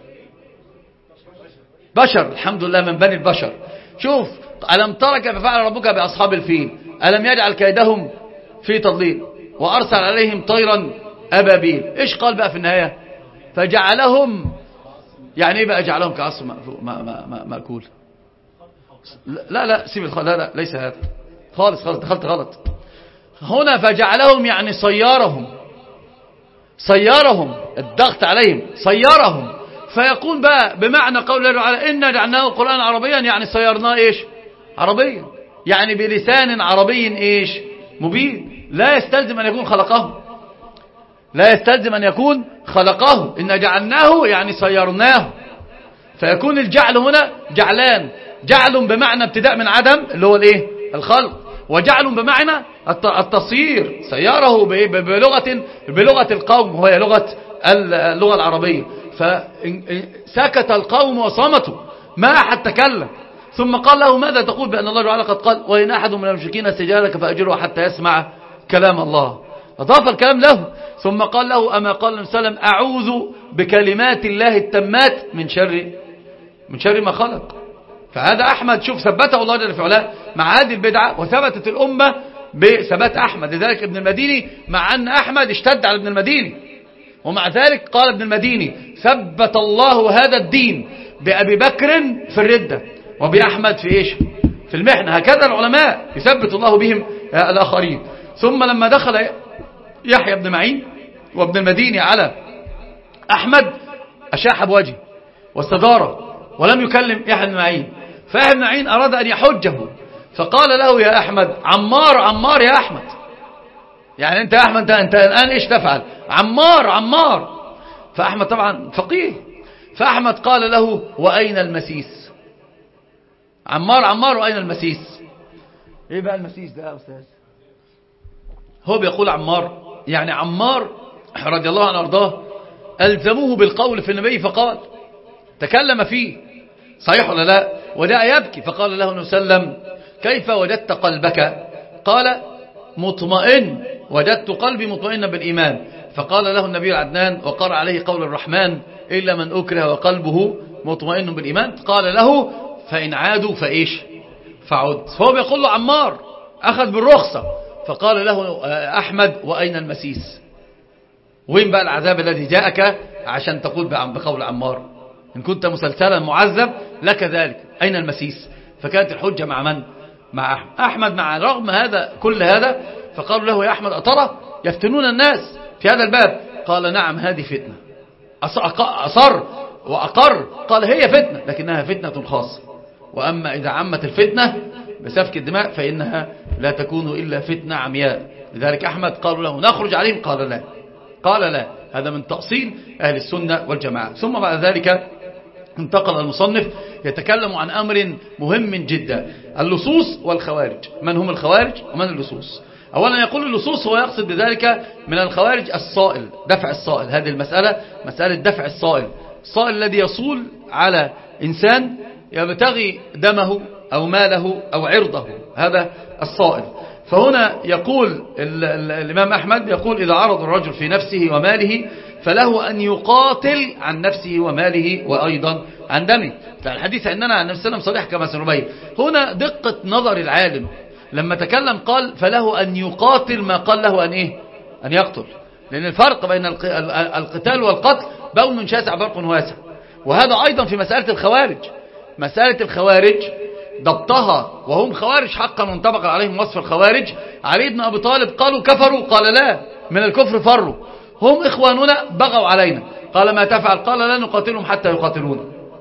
بشر. الحمد لله من بني البشر. شوف ألم ترى كيف فعل ربك بأصحاب الفيل ألم يجعل كيدهم في تضليل وأرسل عليهم طيرا أبابيل. إيش قال بقى في النهاية؟ فجعلهم، يعني إيه بقى جعلهم كعصف مأكول؟ لا لا سيب الخ... لا لا ليس هذا خالص خالص، دخلت غلط هنا. فجعلهم يعني صيارهم، صيارهم الضغط عليهم صيارهم. فيكون بقى بمعنى قول الله تعالى إنا جعلناه قرآن عربيا، يعني صيرناه إيش؟ عربيا، يعني بلسان عربي إيش؟ مبين. لا يستلزم أن يكون خلقه، لا يستلزم أن يكون خلقه. إن جعلناه يعني صيرناه. فيكون الجعل هنا جعلان، جعل بمعنى ابتداء من عدم اللي هو الايه؟ الخلق، وجعل بمعنى التصيير. سياره بلغة بلغة القوم وهي لغة اللغة العربية. فسكت القوم وصمتوا ما أحد تكلم. ثم قال له ماذا تقول بأن الله تعالى قد قال وإن أحد من المشركين استجارك فأجره حتى يسمع كلام الله. أضاف الكلام له. ثم قال له أما قال النبي صلى الله عليه وسلم أعوذ بكلمات الله التامات من شر من شر ما خلق. فهذا أحمد شوف ثبته الله جل في علاه مع هذه البدعة، وثبتت الأمة بثبات أحمد. لذلك ابن المديني مع أن أحمد اشتد على ابن المديني، ومع ذلك قال ابن المديني ثبت الله هذا الدين بأبي بكر في الردة وبأحمد في إيش؟ في المحنة. هكذا العلماء يثبت الله بهم الآخرين. ثم لما دخل يحيى بن معين وابن المديني على أحمد أشاح بوجهه واستدار ولم يكلم يحيى بن معين. فيحيى بن معين أراد أن يحجه فقال له يا أحمد عمار عمار يا أحمد، يعني أنت يا أحمد أنت الآن إيش تفعل؟ عمار عمار. فأحمد طبعا فقيه، فأحمد قال له وأين المسيس؟ عمار عمار وأين المسيس؟ إيه بقى المسيس ده يا أستاذ؟ هو بيقول عمار، يعني عمار رضي الله عنه وارضاه ألزموه بالقول في النبي فقال تكلم فيه، صحيح ولا لا؟ وداء يبكي فقال له النبي صلى الله عليه وسلم كيف وجدت قلبك؟ قال مطمئن، وجدت قلبي مطمئنا بالإيمان. فقال له النبي العدنان وقرأ عليه قول الرحمن إلا من أكره وقلبه مطمئن بالإيمان. قال له فإن عادوا فإيش؟ فعد. فهو بيقول له عمار أخذ بالرخصة. فقال له أحمد وأين المسيس؟ وين بقى العذاب الذي جاءك عشان تقول بقول عمار؟ إن كنت مسلسلا معذب لك ذلك، أين المسيس؟ فكانت الحجة مع من؟ مع أحمد. أحمد مع رغم هذا كل هذا فقالوا له يا أحمد أترى يفتنون الناس في هذا الباب؟ قال نعم هذه فتنة. أصر وأقر قال هي فتنة لكنها فتنة خاصة، وأما إذا عمت الفتنة بسفك الدماء فإنها لا تكون إلا فتنة عمياء. لذلك أحمد قالوا له نخرج عليهم قال لا، قال لا. هذا من تأصيل أهل السنة والجماعة. ثم بعد ذلك انتقل المصنف يتكلم عن أمر مهم جدا، اللصوص والخوارج. من هم الخوارج ومن اللصوص؟ أولا يقول اللصوص هو يقصد بذلك من الخوارج الصائل، دفع الصائل. هذه المسألة مسألة دفع الصائل، الصائل الذي يصول على إنسان يبتغي دمه أو ماله أو عرضه، هذا الصائل. فهنا يقول ال ال الإمام أحمد يقول إذا عرض الرجل في نفسه وماله فله أن يقاتل عن نفسه وماله وأيضا عن دمه. الحديث عندنا عن النبي صلى الله عليه وسلم صريح كما سنبين. هنا دقة نظر العالم لما تكلم قال فله أن يقاتل، ما قال له أن إيه؟ أن يقتل، لأن الفرق بين القتال والقتل بون شاسع فرق واسع. وهذا أيضا في مسألة الخوارج، مسألة الخوارج ضبطها وهم خوارج حقا وانطبق عليهم وصف الخوارج. علي بن أبي طالب قالوا كفروا، قال لا من الكفر فروا، هم إخواننا بغوا علينا، قال ما تفعل؟ قال لا نقاتلهم حتى يقاتلونا.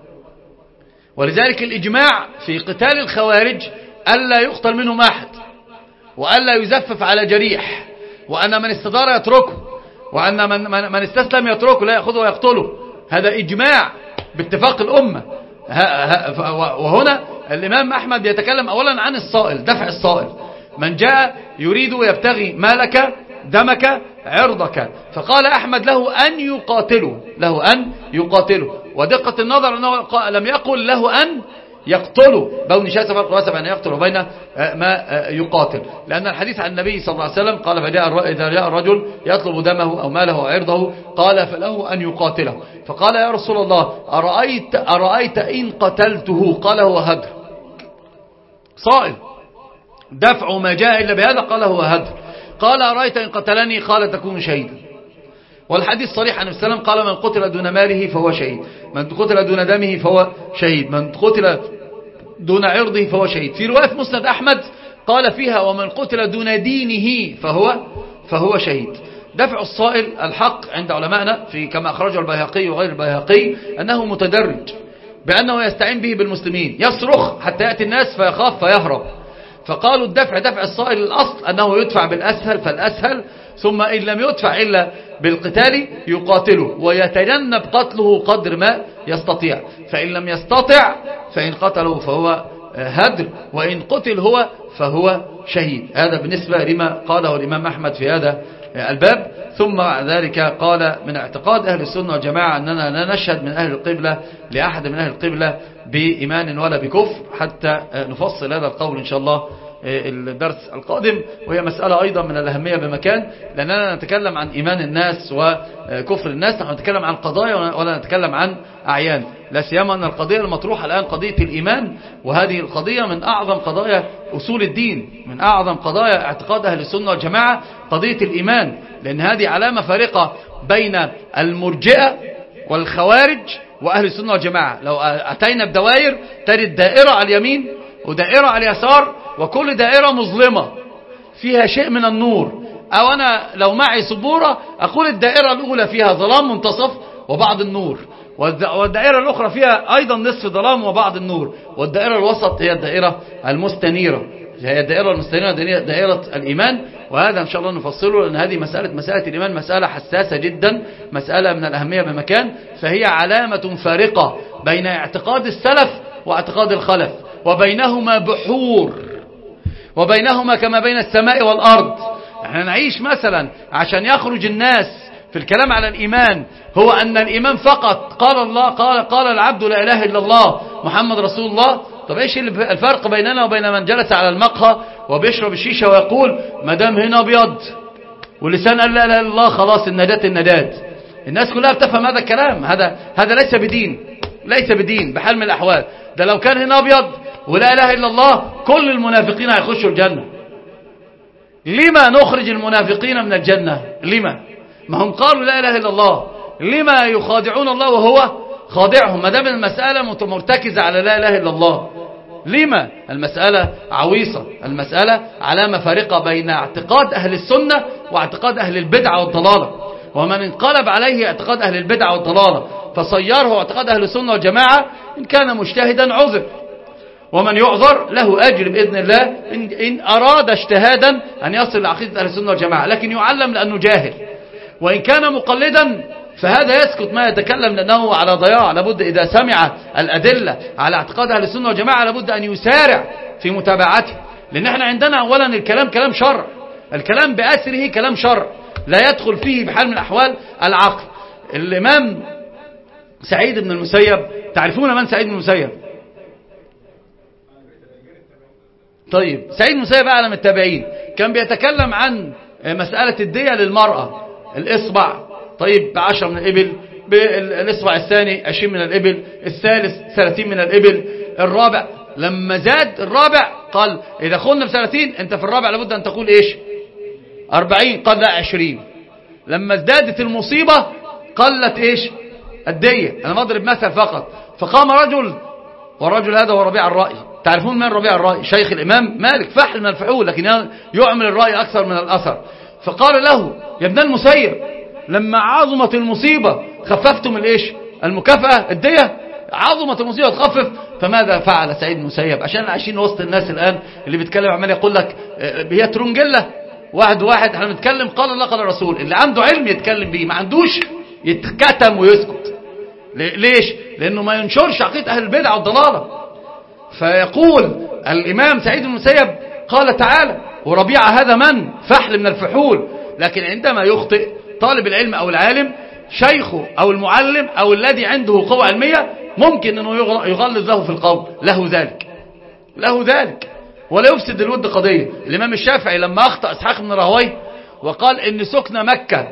ولذلك الإجماع في قتال الخوارج ألا يقتل منهم أحد، وألا يزفف على جريح، وأن من استدار يتركه، وأن من, من, من استسلم يتركه لا يأخذه ويقتله. هذا إجماع باتفاق الأمة. وهنا الإمام أحمد يتكلم أولا عن الصائل، دفع الصائل، من جاء يريد يبتغي مالك دمك عرضك، فقال أحمد له أن يقاتله، له أن يقاتله. ودقة النظر أنه لم يقل له أن يقتله، بون شاسع فرق واسع بين يقتل وبين ما يقاتل، لأن الحديث عن النبي صلى الله عليه وسلم قال فجاء إذا جاء الرجل يطلب دمه أو ماله أو عرضه قال فله أن يقاتله، فقال يا رسول الله أرأيت, أرأيت إن قتلته؟ قال هو هدر. صائل دفع ما جاء إلا بهذا قال هو هدر. قال أرأيت إن قتلني؟ قال تكون شهيدا. والحديث صريح عن السلام قال من قتل دون ماله فهو شهيد، من قتل دون دمه فهو شهيد، من قتل دون عرضه فهو شهيد. في رواية مسند أحمد قال فيها ومن قتل دون دينه فهو فهو شهيد. دفع الصائل الحق عند علمائنا في كما أخرجه البيهقي وغير البيهقي أنه متدرج، بأنه يستعين به بالمسلمين، يصرخ حتى يأتي الناس فيخاف فيهرب. فقالوا الدفع دفع الصائل الأصل أنه يدفع بالأسهل فالأسهل، ثم إن لم يدفع إلا بالقتال يقاتله ويتجنب قتله قدر ما يستطيع، فإن لم يستطع فإن قتله فهو هدر، وإن قتل هو فهو شهيد. هذا بالنسبة لما قاله الإمام أحمد في هذا الباب. ثم بعد ذلك قال من اعتقاد أهل السنة والجماعة أننا لا نشهد من أهل القبلة لأحد من أهل القبلة بإيمان ولا بكفر، حتى نفصل هذا القول إن شاء الله الدرس القادم، وهي مسألة أيضا من الأهمية بمكان، لأننا نتكلم عن إيمان الناس وكفر الناس، نحن نتكلم عن قضايا ولا نتكلم عن أعيان، لا سيما أن القضية المطروحة الآن قضية الإيمان، وهذه القضية من أعظم قضايا أصول الدين، من أعظم قضايا اعتقاد أهل السنة والجماعة قضية الإيمان، لأن هذه علامة فارقة بين المرجئة والخوارج وأهل السنة والجماعة. لو أتينا بدوائر تجد دائرة على اليمين ودائرة على اليسار، وكل دائرة مظلمة فيها شيء من النور، أو أنا لو معي سبورة أقول الدائرة الأولى فيها ظلام منتصف وبعض النور، والدائرة الأخرى فيها أيضا نصف ظلام وبعض النور، والدائرة الوسط هي الدائرة المستنيرة، هي الدائرة المستنيرة دائرة الإيمان. وهذا إن شاء الله نفصله، لأن هذه مسألة مسألة الإيمان مسألة حساسة جدا، مسألة من الأهمية بمكان، فهي علامة فارقة بين اعتقاد السلف واعتقاد الخلف، وبينهما بحور، وبينهما كما بين السماء والأرض. احنا نعيش مثلا عشان يخرج الناس في الكلام على الإيمان هو أن الإيمان فقط قال الله قال قال العبد لا إله إلا الله محمد رسول الله. طب ايش الفرق بيننا وبين من جلس على المقهى وبيشرب الشيشة ويقول ما دام هنا ابيض واللسان قال لا اله الا الله خلاص النجاة النجاة؟ الناس كلها بتفهم هذا الكلام، هذا هذا ليس بدين، ليس بدين بحال من الأحوال. ده لو كان هنا ابيض ولا اله الا الله كل المنافقين هيخشوا الجنة. لما نخرج المنافقين من الجنة؟ لما؟ ما هم قالوا لا اله الا الله. لما يخادعون الله وهو خاضعهم ما دام المسألة مرتكزة على لا إله إلا الله. لما؟ المسألة عويصة، المسألة علامة فارقة بين اعتقاد أهل السنة واعتقاد أهل البدعة والضلالة. ومن انقلب عليه اعتقاد أهل البدعة والضلالة فصيره اعتقاد أهل السنة والجماعة إن كان مجتهدا عذر، ومن يعذر له أجر بإذن الله إن, إن أراد اجتهادا أن يصل لعقيدة أهل السنة والجماعة، لكن يعلم لأنه جاهل. وإن كان مقلدا فهذا يسكت ما يتكلم لأنه على ضياع. لابد إذا سمع الأدلة على اعتقاد أهل السنة والجماعة لابد أن يسارع في متابعته، لأن احنا عندنا أولا الكلام كلام شرع، الكلام بأسره كلام شرع لا يدخل فيه بحال من الأحوال العقل. الإمام سعيد بن المسيب، تعرفون من سعيد بن المسيب؟ طيب، سعيد بن المسيب أعلم التابعين، كان بيتكلم عن مسألة الدية للمرأة، الإصبع طيب بعشر من الإبل، بالإصبع الثاني عشرين من الإبل، الثالث ثلاثين من الإبل، الرابع لما زاد الرابع قال إذا قلنا بثلاثين أنت في الرابع لابد أن تقول إيش أربعين، قال لا عشرين. لما ازدادت المصيبة قلت إيش الدية. أنا بضرب مثل فقط. فقام رجل، والرجل هذا هو ربيع الرأي. تعرفون من ربيع الرأي؟ شيخ الإمام مالك، فحل من الفحول، لكن يعمل الرأي أكثر من الأثر. فقال له يا ابن المسيب لما عظمت المصيبة خففتم الإيش المكافأة الدية، عظمت المصيبة تخفف. فماذا فعل سعيد المسيب؟ عشان عايشين وسط الناس الآن اللي بيتكلم عمال يقول لك هي ترنجلة واحد واحد، احنا بنتكلم قال الله قال الرسول. اللي عنده علم يتكلم بيه، ما عندوش يتكتم ويسكت. ليش؟ لأنه ما ينشرش عقيدة أهل البدع والضلالة. فيقول الإمام سعيد المسيب قال تعالى وربيع هذا من فحل من الفحول. لكن عندما يخطئ طالب العلم أو العالم شيخه أو المعلم أو الذي عنده قوة علمية ممكن أنه يغلظ له في القول، له ذلك له ذلك ولا يفسد الود قضية. الإمام الشافعي لما أخطأ إسحاق بن راهويه وقال إن سكن مكة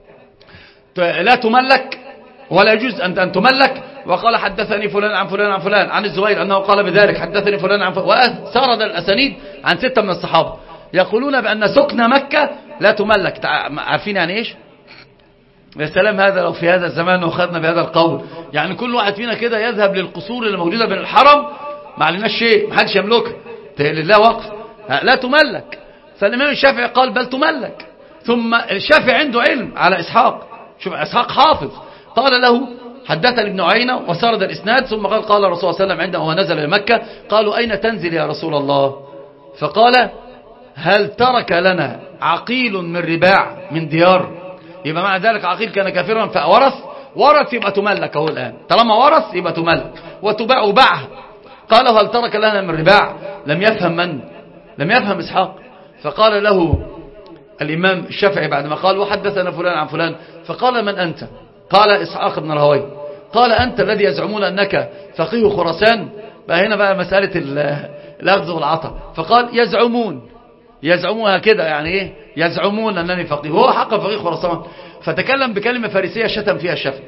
لا تملك ولا يجوز أن تملك، وقال حدثني فلان عن فلان عن فلان عن الزبير أنه قال بذلك، حدثني فلان عن فلان، وسرد الأسانيد عن ستة من الصحابة يقولون بأن سكن مكة لا تملك. عارفين يعني إيش؟ يا سلام هذا لو في هذا الزمان وخذنا بهذا القول، يعني كل واحد فينا كده يذهب للقصور اللي موجودة بين الحرم ما عليناش شيء، ما حدش يملكها، لله وقف، لا تملك. فالإمام الشافعي قال بل تملك. ثم الشافعي عنده علم على إسحاق، شوف إسحاق حافظ، قال له حدثني ابن عيينة وسرد الإسناد، ثم قال قال الرسول صلى الله عليه وسلم عندما نزل إلى مكة قالوا أين تنزل يا رسول الله؟ فقال هل ترك لنا عقيل من رباع من ديار؟ يبقى مع ذلك عقيل كان كافرا فورث، ورث يبقى تملك اهو الآن، طالما ورث يبقى تملك وتباع وباعها. قال هل ترك لنا من رباع؟ لم يفهم من؟ لم يفهم إسحاق. فقال له الإمام الشافعي بعدما قال وحدثنا فلان عن فلان، فقال من أنت؟ قال إسحاق بن راهويه. قال أنت الذي يزعمون أنك فقيه خراسان؟ بقى هنا بقى مسألة الأخذ والعطاء. فقال يزعمون، يزعمونها كده يعني إيه؟ يزعمون أنني فقيه، هو حق فقيه خراسان. فتكلم بكلمة فارسية شتم فيها الشافعي،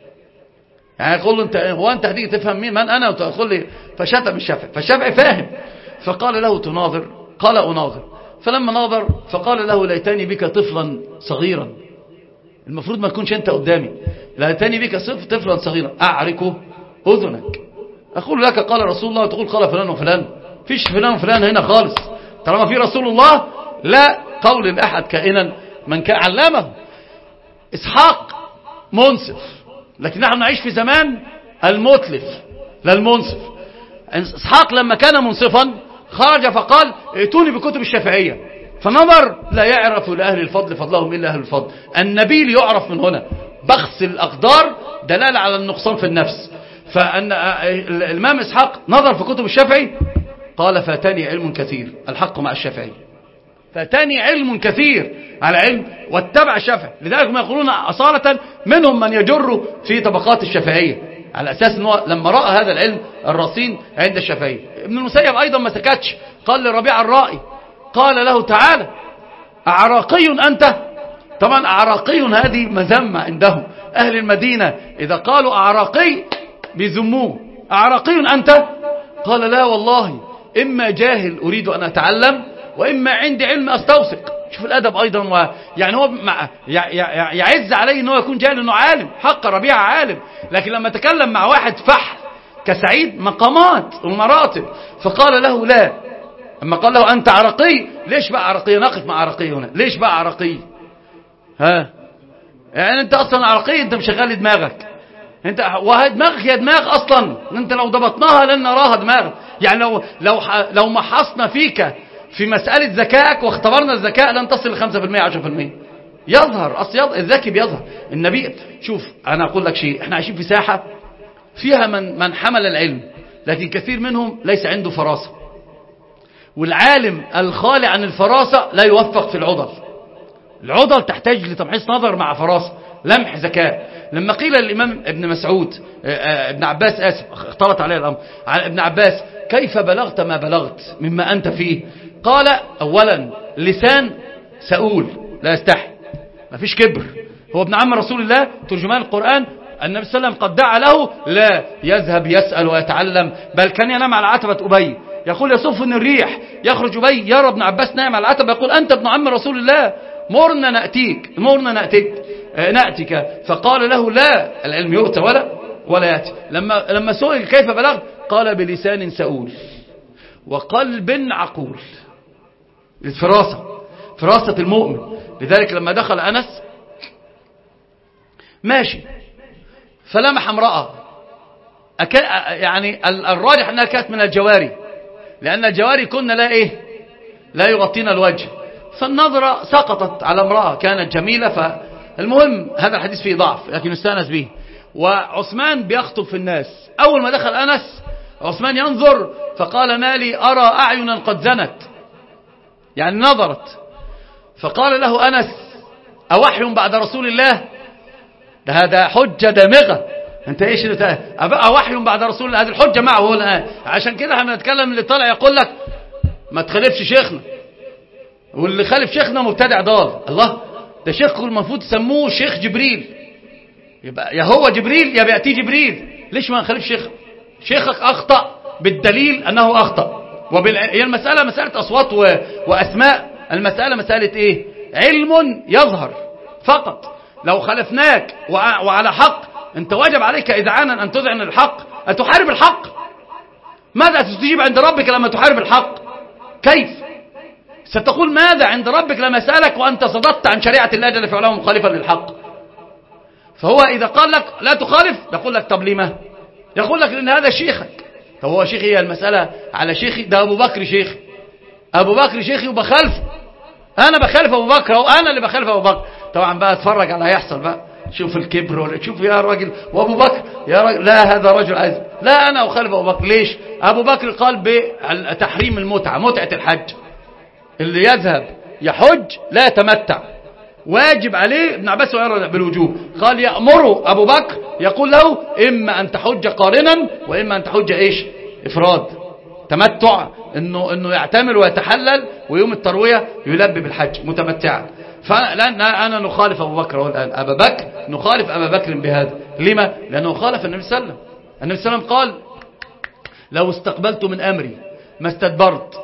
يعني يقول له أنت هو أنت هتيجي تفهم مين من أنا وتقول لي؟ فشتم الشافعي. فالشافعي فاهم، فقال له تناظر؟ قال أناظر. فلما ناظر فقال له ليتني بك طفلا صغيرا، المفروض ما تكونش أنت قدامي، ليتني بك طفلا صغيرا أعرك أذنك، أقول لك قال رسول الله وتقول قال فلان وفلان، فيش فلان وفلان هنا خالص، طالما في رسول الله لا قول الأحد كائنا من كان علمه. إسحاق منصف، لكن نحن نعيش في زمان المتلف لا المنصف. إسحاق لما كان منصفا خرج فقال ائتوني بكتب الشافعية، فنظر لا يعرف لأهل الفضل فضلهم إلا أهل الفضل. النبيل يعرف من هنا، بخس الأقدار دلالة على النقصان في النفس. فأن الإمام إسحاق نظر في كتب الشافعي قال فاتني علم كثير، الحق مع الشافعي، فاتني علم كثير على علم واتبع الشافعي. لذلك ما يقولون أصالة منهم من يجر في طبقات الشافعية على أساس أنه لما رأى هذا العلم الرصين عند الشافعي. ابن المسيب أيضا ما سكتش، قال لربيع الرائي قال له تعالى أعراقي أنت؟ طبعا أعراقي هذه مذمة عندهم أهل المدينة، إذا قالوا أعراقي بيذموه، أعراقي أنت؟ قال لا والله، إما جاهل أريد أن أتعلم وإما عندي علم أستوثق. شوف الأدب أيضا. و يعني هو مع يعز عليه أنه يكون جاهل أنه عالم حق ربيع عالم، لكن لما تكلم مع واحد فحل كسعيد مقامات ومراتب، فقال له لا. أما قال له أنت عرقي، ليش بقى عرقي؟ نقف مع عرقي هنا، ليش بقى عرقي؟ ها يعني أنت أصلا عرقي، أنت مشغل دماغك انت، وهي دماغك هي دماغ اصلا، انت لو ضبطناها لن نراها دماغ. يعني لو لو لو محصنا فيك في مساله ذكائك واختبرنا الذكاء لن تصل ل خمسة بالمئة عشرة بالمئة. يظهر اصل يظهر الذكي بيظهر. النبي شوف انا اقول لك شيء، احنا عايشين في ساحه فيها من من حمل العلم، لكن كثير منهم ليس عنده فراسه، والعالم الخالي عن الفراسه لا يوفق في العضل. العضل تحتاج لتمحيص نظر مع فراسه، لمح ذكاء. لما قيل للإمام ابن مسعود ابن عباس آسف اختلط عليه الأمر على ابن عباس كيف بلغت ما بلغت مما أنت فيه؟ قال أولا لسان سؤول لا يستحي، ما فيش كبر. هو ابن عم رسول الله ترجمان القرآن، النبي صلى الله عليه وسلم قد دعا له لا يذهب يسأل ويتعلم، بل كان ينام على عتبة أبي يقول يصفني الريح، يخرج أبي يرى ابن عباس نايم على العتبة يقول أنت ابن عم رسول الله، مرنا نأتيك مرنا نأتيك نأتيك. فقال له لا، العلم يؤتى ولا ولا يأتي. لما لما سئل كيف بلغت قال بلسان سؤول وقلب عقول. الفراسة فراسة المؤمن. لذلك لما دخل أنس ماشي فلمح امرأة، يعني الراجح أنها كانت من الجواري، لأن الجواري كنا لا إيه لا يغطين الوجه، فالنظرة سقطت على امرأة كانت جميلة. فالمهم هذا الحديث فيه ضعف لكن يستانس به. وعثمان بيخطب في الناس، أول ما دخل أنس عثمان ينظر فقال ما لي أرى أعينا قد زنت، يعني نظرت. فقال له أنس أوحي بعد رسول الله؟ ده هذا حجة دامغة، انت ايش أبقى وحي بعد رسول الله؟ هذه الحجة معه هو الآن. عشان كده احنا نتكلم اللي طالع يقول لك ما تخالفش شيخنا، واللي خالف شيخنا مبتدع ضال. الله، ده شيخكم المفروض تسموه شيخ جبريل، يبقى يا هو جبريل يا بيأتي جبريل. ليش ما نخالف شيخ؟ شيخك أخطأ بالدليل أنه أخطأ. وبال... هي المسألة مسألة أصوات و... وأسماء، المسألة مسألة إيه؟ علم يظهر فقط. لو خالفناك و... وعلى حق أنت واجب عليك إذعانا أن تذعن الحق، أن تحارب الحق. ماذا تستجيب عند ربك لما تحارب الحق؟ كيف ستقول ماذا عند ربك لما سألك وأنت صددت عن شريعة الله جل في علاه مخالفا للحق؟ فهو إذا قال لك لا تخالف يقول لك طب ليه؟ يقول لك لأن هذا شيخك. طب هو شيخي؟ هي المسألة على شيخي؟ ده أبو بكر شيخي، أبو بكر شيخي وبخالفه، أنا بخالف أبو بكر أو أنا اللي بخالف أبو بكر. طبعا بقى اتفرج على هيحصل بقى، شوف الكبر ولا شوف يا راجل وأبو بكر يا راجل، لا هذا رجل عايز، لا أنا أخالف أبو بكر. ليش؟ أبو بكر قال بتحريم المتعة، متعة الحج، اللي يذهب يحج لا يتمتع، واجب عليه. ابن عباس يرى بالوجوب، قال يأمره أبو بكر يقول له إما أن تحج قارنا وإما أن تحج إيش؟ إفراد، تمتع، إنه إنه يعتمر ويتحلل ويوم التروية يلبي بالحج متمتعا. فأنا أنا نخالف أبو بكر الآن، أبا بكر نخالف أبا بكر بهذا. لما؟ لأنه خالف النبي صلى الله عليه وسلم. النبي صلى الله عليه وسلم قال لو استقبلت من أمري ما استدبرت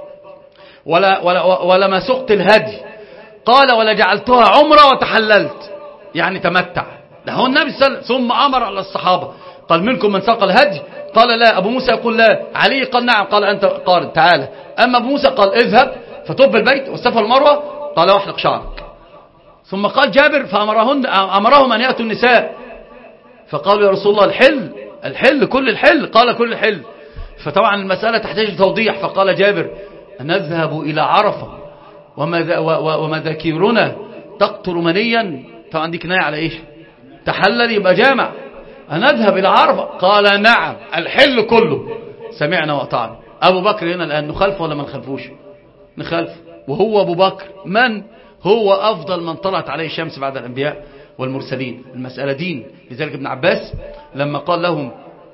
ولا ولا ولا ما سقت الهدي، قال ولا جعلتها عمره وتحللت، يعني تمتع. ده هو النبي صلى الله عليه وسلم. ثم أمر على الصحابة قال منكم من ساق الهدي؟ قال لا. أبو موسى يقول لا. علي قال نعم. قال أنت قارن تعالى. أما أبو موسى قال اذهب فطب البيت والصفا والمروة، قال واحلق شعرك. ثم قال جابر فأمرهن أمرهم أن يأتوا النساء، فقالوا يا رسول الله الحل الحل كل الحل، قال كل الحل. فطبعا المسألة تحتاج توضيح، فقال جابر نذهب إلى عرفة ومذاكيرنا تقطر منيا. طبعا دي كناية على إيش؟ تحلل يبقى جامع. نذهب إلى عرفة، قال نعم الحل كله، سمعنا وأطعنا. أبو بكر هنا الآن نخالفه ولا ما نخالفوش؟ نخالفه. وهو أبو بكر من هو أفضل من طلعت عليه الشمس بعد الأنبياء والمرسلين. المسألة دين. لذلك ابن عباس لما قال لهم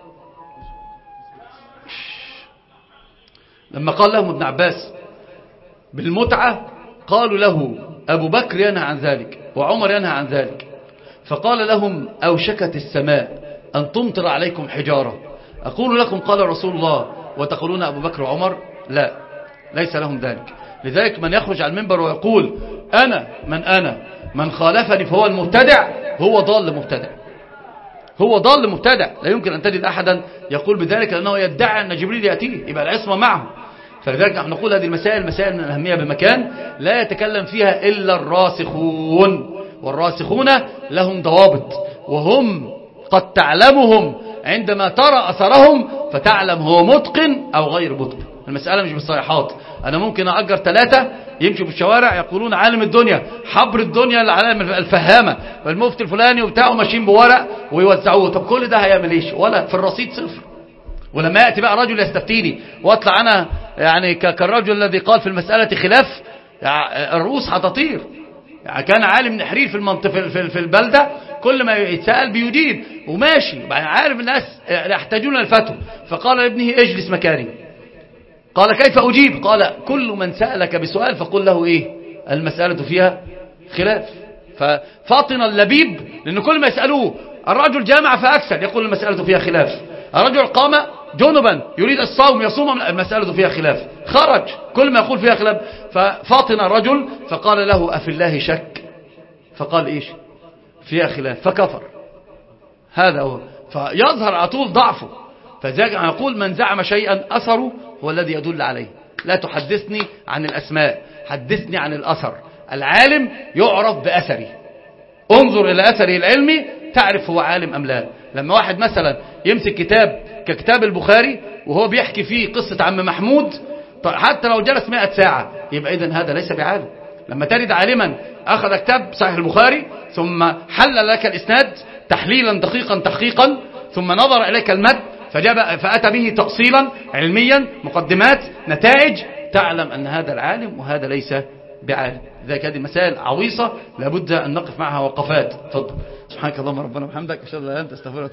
لما قال لهم ابن عباس بالمتعة، قالوا له أبو بكر ينهى عن ذلك وعمر ينهى عن ذلك، فقال لهم أوشكت السماء أن تمطر عليكم حجارة، أقول لكم قال رسول الله وتقولون أبو بكر وعمر؟ لا، ليس لهم ذلك. لذلك من يخرج على المنبر ويقول أنا من أنا من خالفني فهو المبتدع، هو ضال مبتدع، هو ضال مبتدع. لا يمكن أن تجد أحدا يقول بذلك لأنه يدعي أن جبريل يأتيه، يبقى العصمة معه. فلذلك نحن نقول هذه المسائل مسائل من الأهمية بمكان لا يتكلم فيها إلا الراسخون، والراسخون لهم ضوابط، وهم قد تعلمهم عندما ترى أثرهم فتعلم هو متقن أو غير متقن. المسألة مش بالصيحات. أنا ممكن أأجر ثلاثة يمشوا في الشوارع يقولون عالم الدنيا، حبر الدنيا، العالم الفهامة، والمفتي الفلاني وبتاعه ماشيين بورق ويوزعوه. طب كل ده هيعمل ايش؟ ولا في الرصيد صفر. ولما يأتي بقى رجل يستفتيني واطلع أنا يعني كالرجل الذي قال في المسألة خلاف، الرؤوس هتطير. يعني كان عالم نحرير في المنطقة في, في البلدة، كل ما يتسأل بيجيب وماشي، يعني عارف الناس يحتاجون الفتوى. فقال لابنه اجلس مكاني. قال كيف أجيب؟ قال كل من سألك بسؤال فقل له ايه؟ المسألة فيها خلاف. ففاطن اللبيب، لأن كل ما يسألوه الرجل جامع فأكثر يقول المسألة فيها خلاف، الرجل قام جنبا يريد الصوم يصوم المسألة فيها خلاف، خرج كل ما يقول فيها خلاف. ففاطن الرجل فقال له أفي الله شك؟ فقال إيش؟ فيها خلاف، فكفر. هذا هو. فيظهر على طول ضعفه. فذلك يقول من زعم شيئا أثره هو الذي يدل عليه. لا تحدثني عن الأسماء، حدثني عن الأثر. العالم يعرف بأثره، انظر إلى أثره العلمي تعرف هو عالم أم لا. لما واحد مثلا يمسك كتاب ككتاب البخاري وهو بيحكي فيه قصة عم محمود، حتى لو جلس مئة ساعة يبقى إذن هذا ليس بعالم. لما تجد عالما أخذ كتاب صحيح البخاري ثم حلل لك الإسناد تحليلا دقيقا تحقيقا، ثم نظر إليك المد فجاب فأتى به تأصيلا علميا، مقدمات، نتائج، تعلم أن هذا العالم وهذا ليس بعالم. ذلك هذه مسائل عويصة لابد أن نقف معها وقفات. تفضل. سبحانك اللهم ربنا وبحمدك، أشهد أن لا إله إلا أنت، أستغفرك.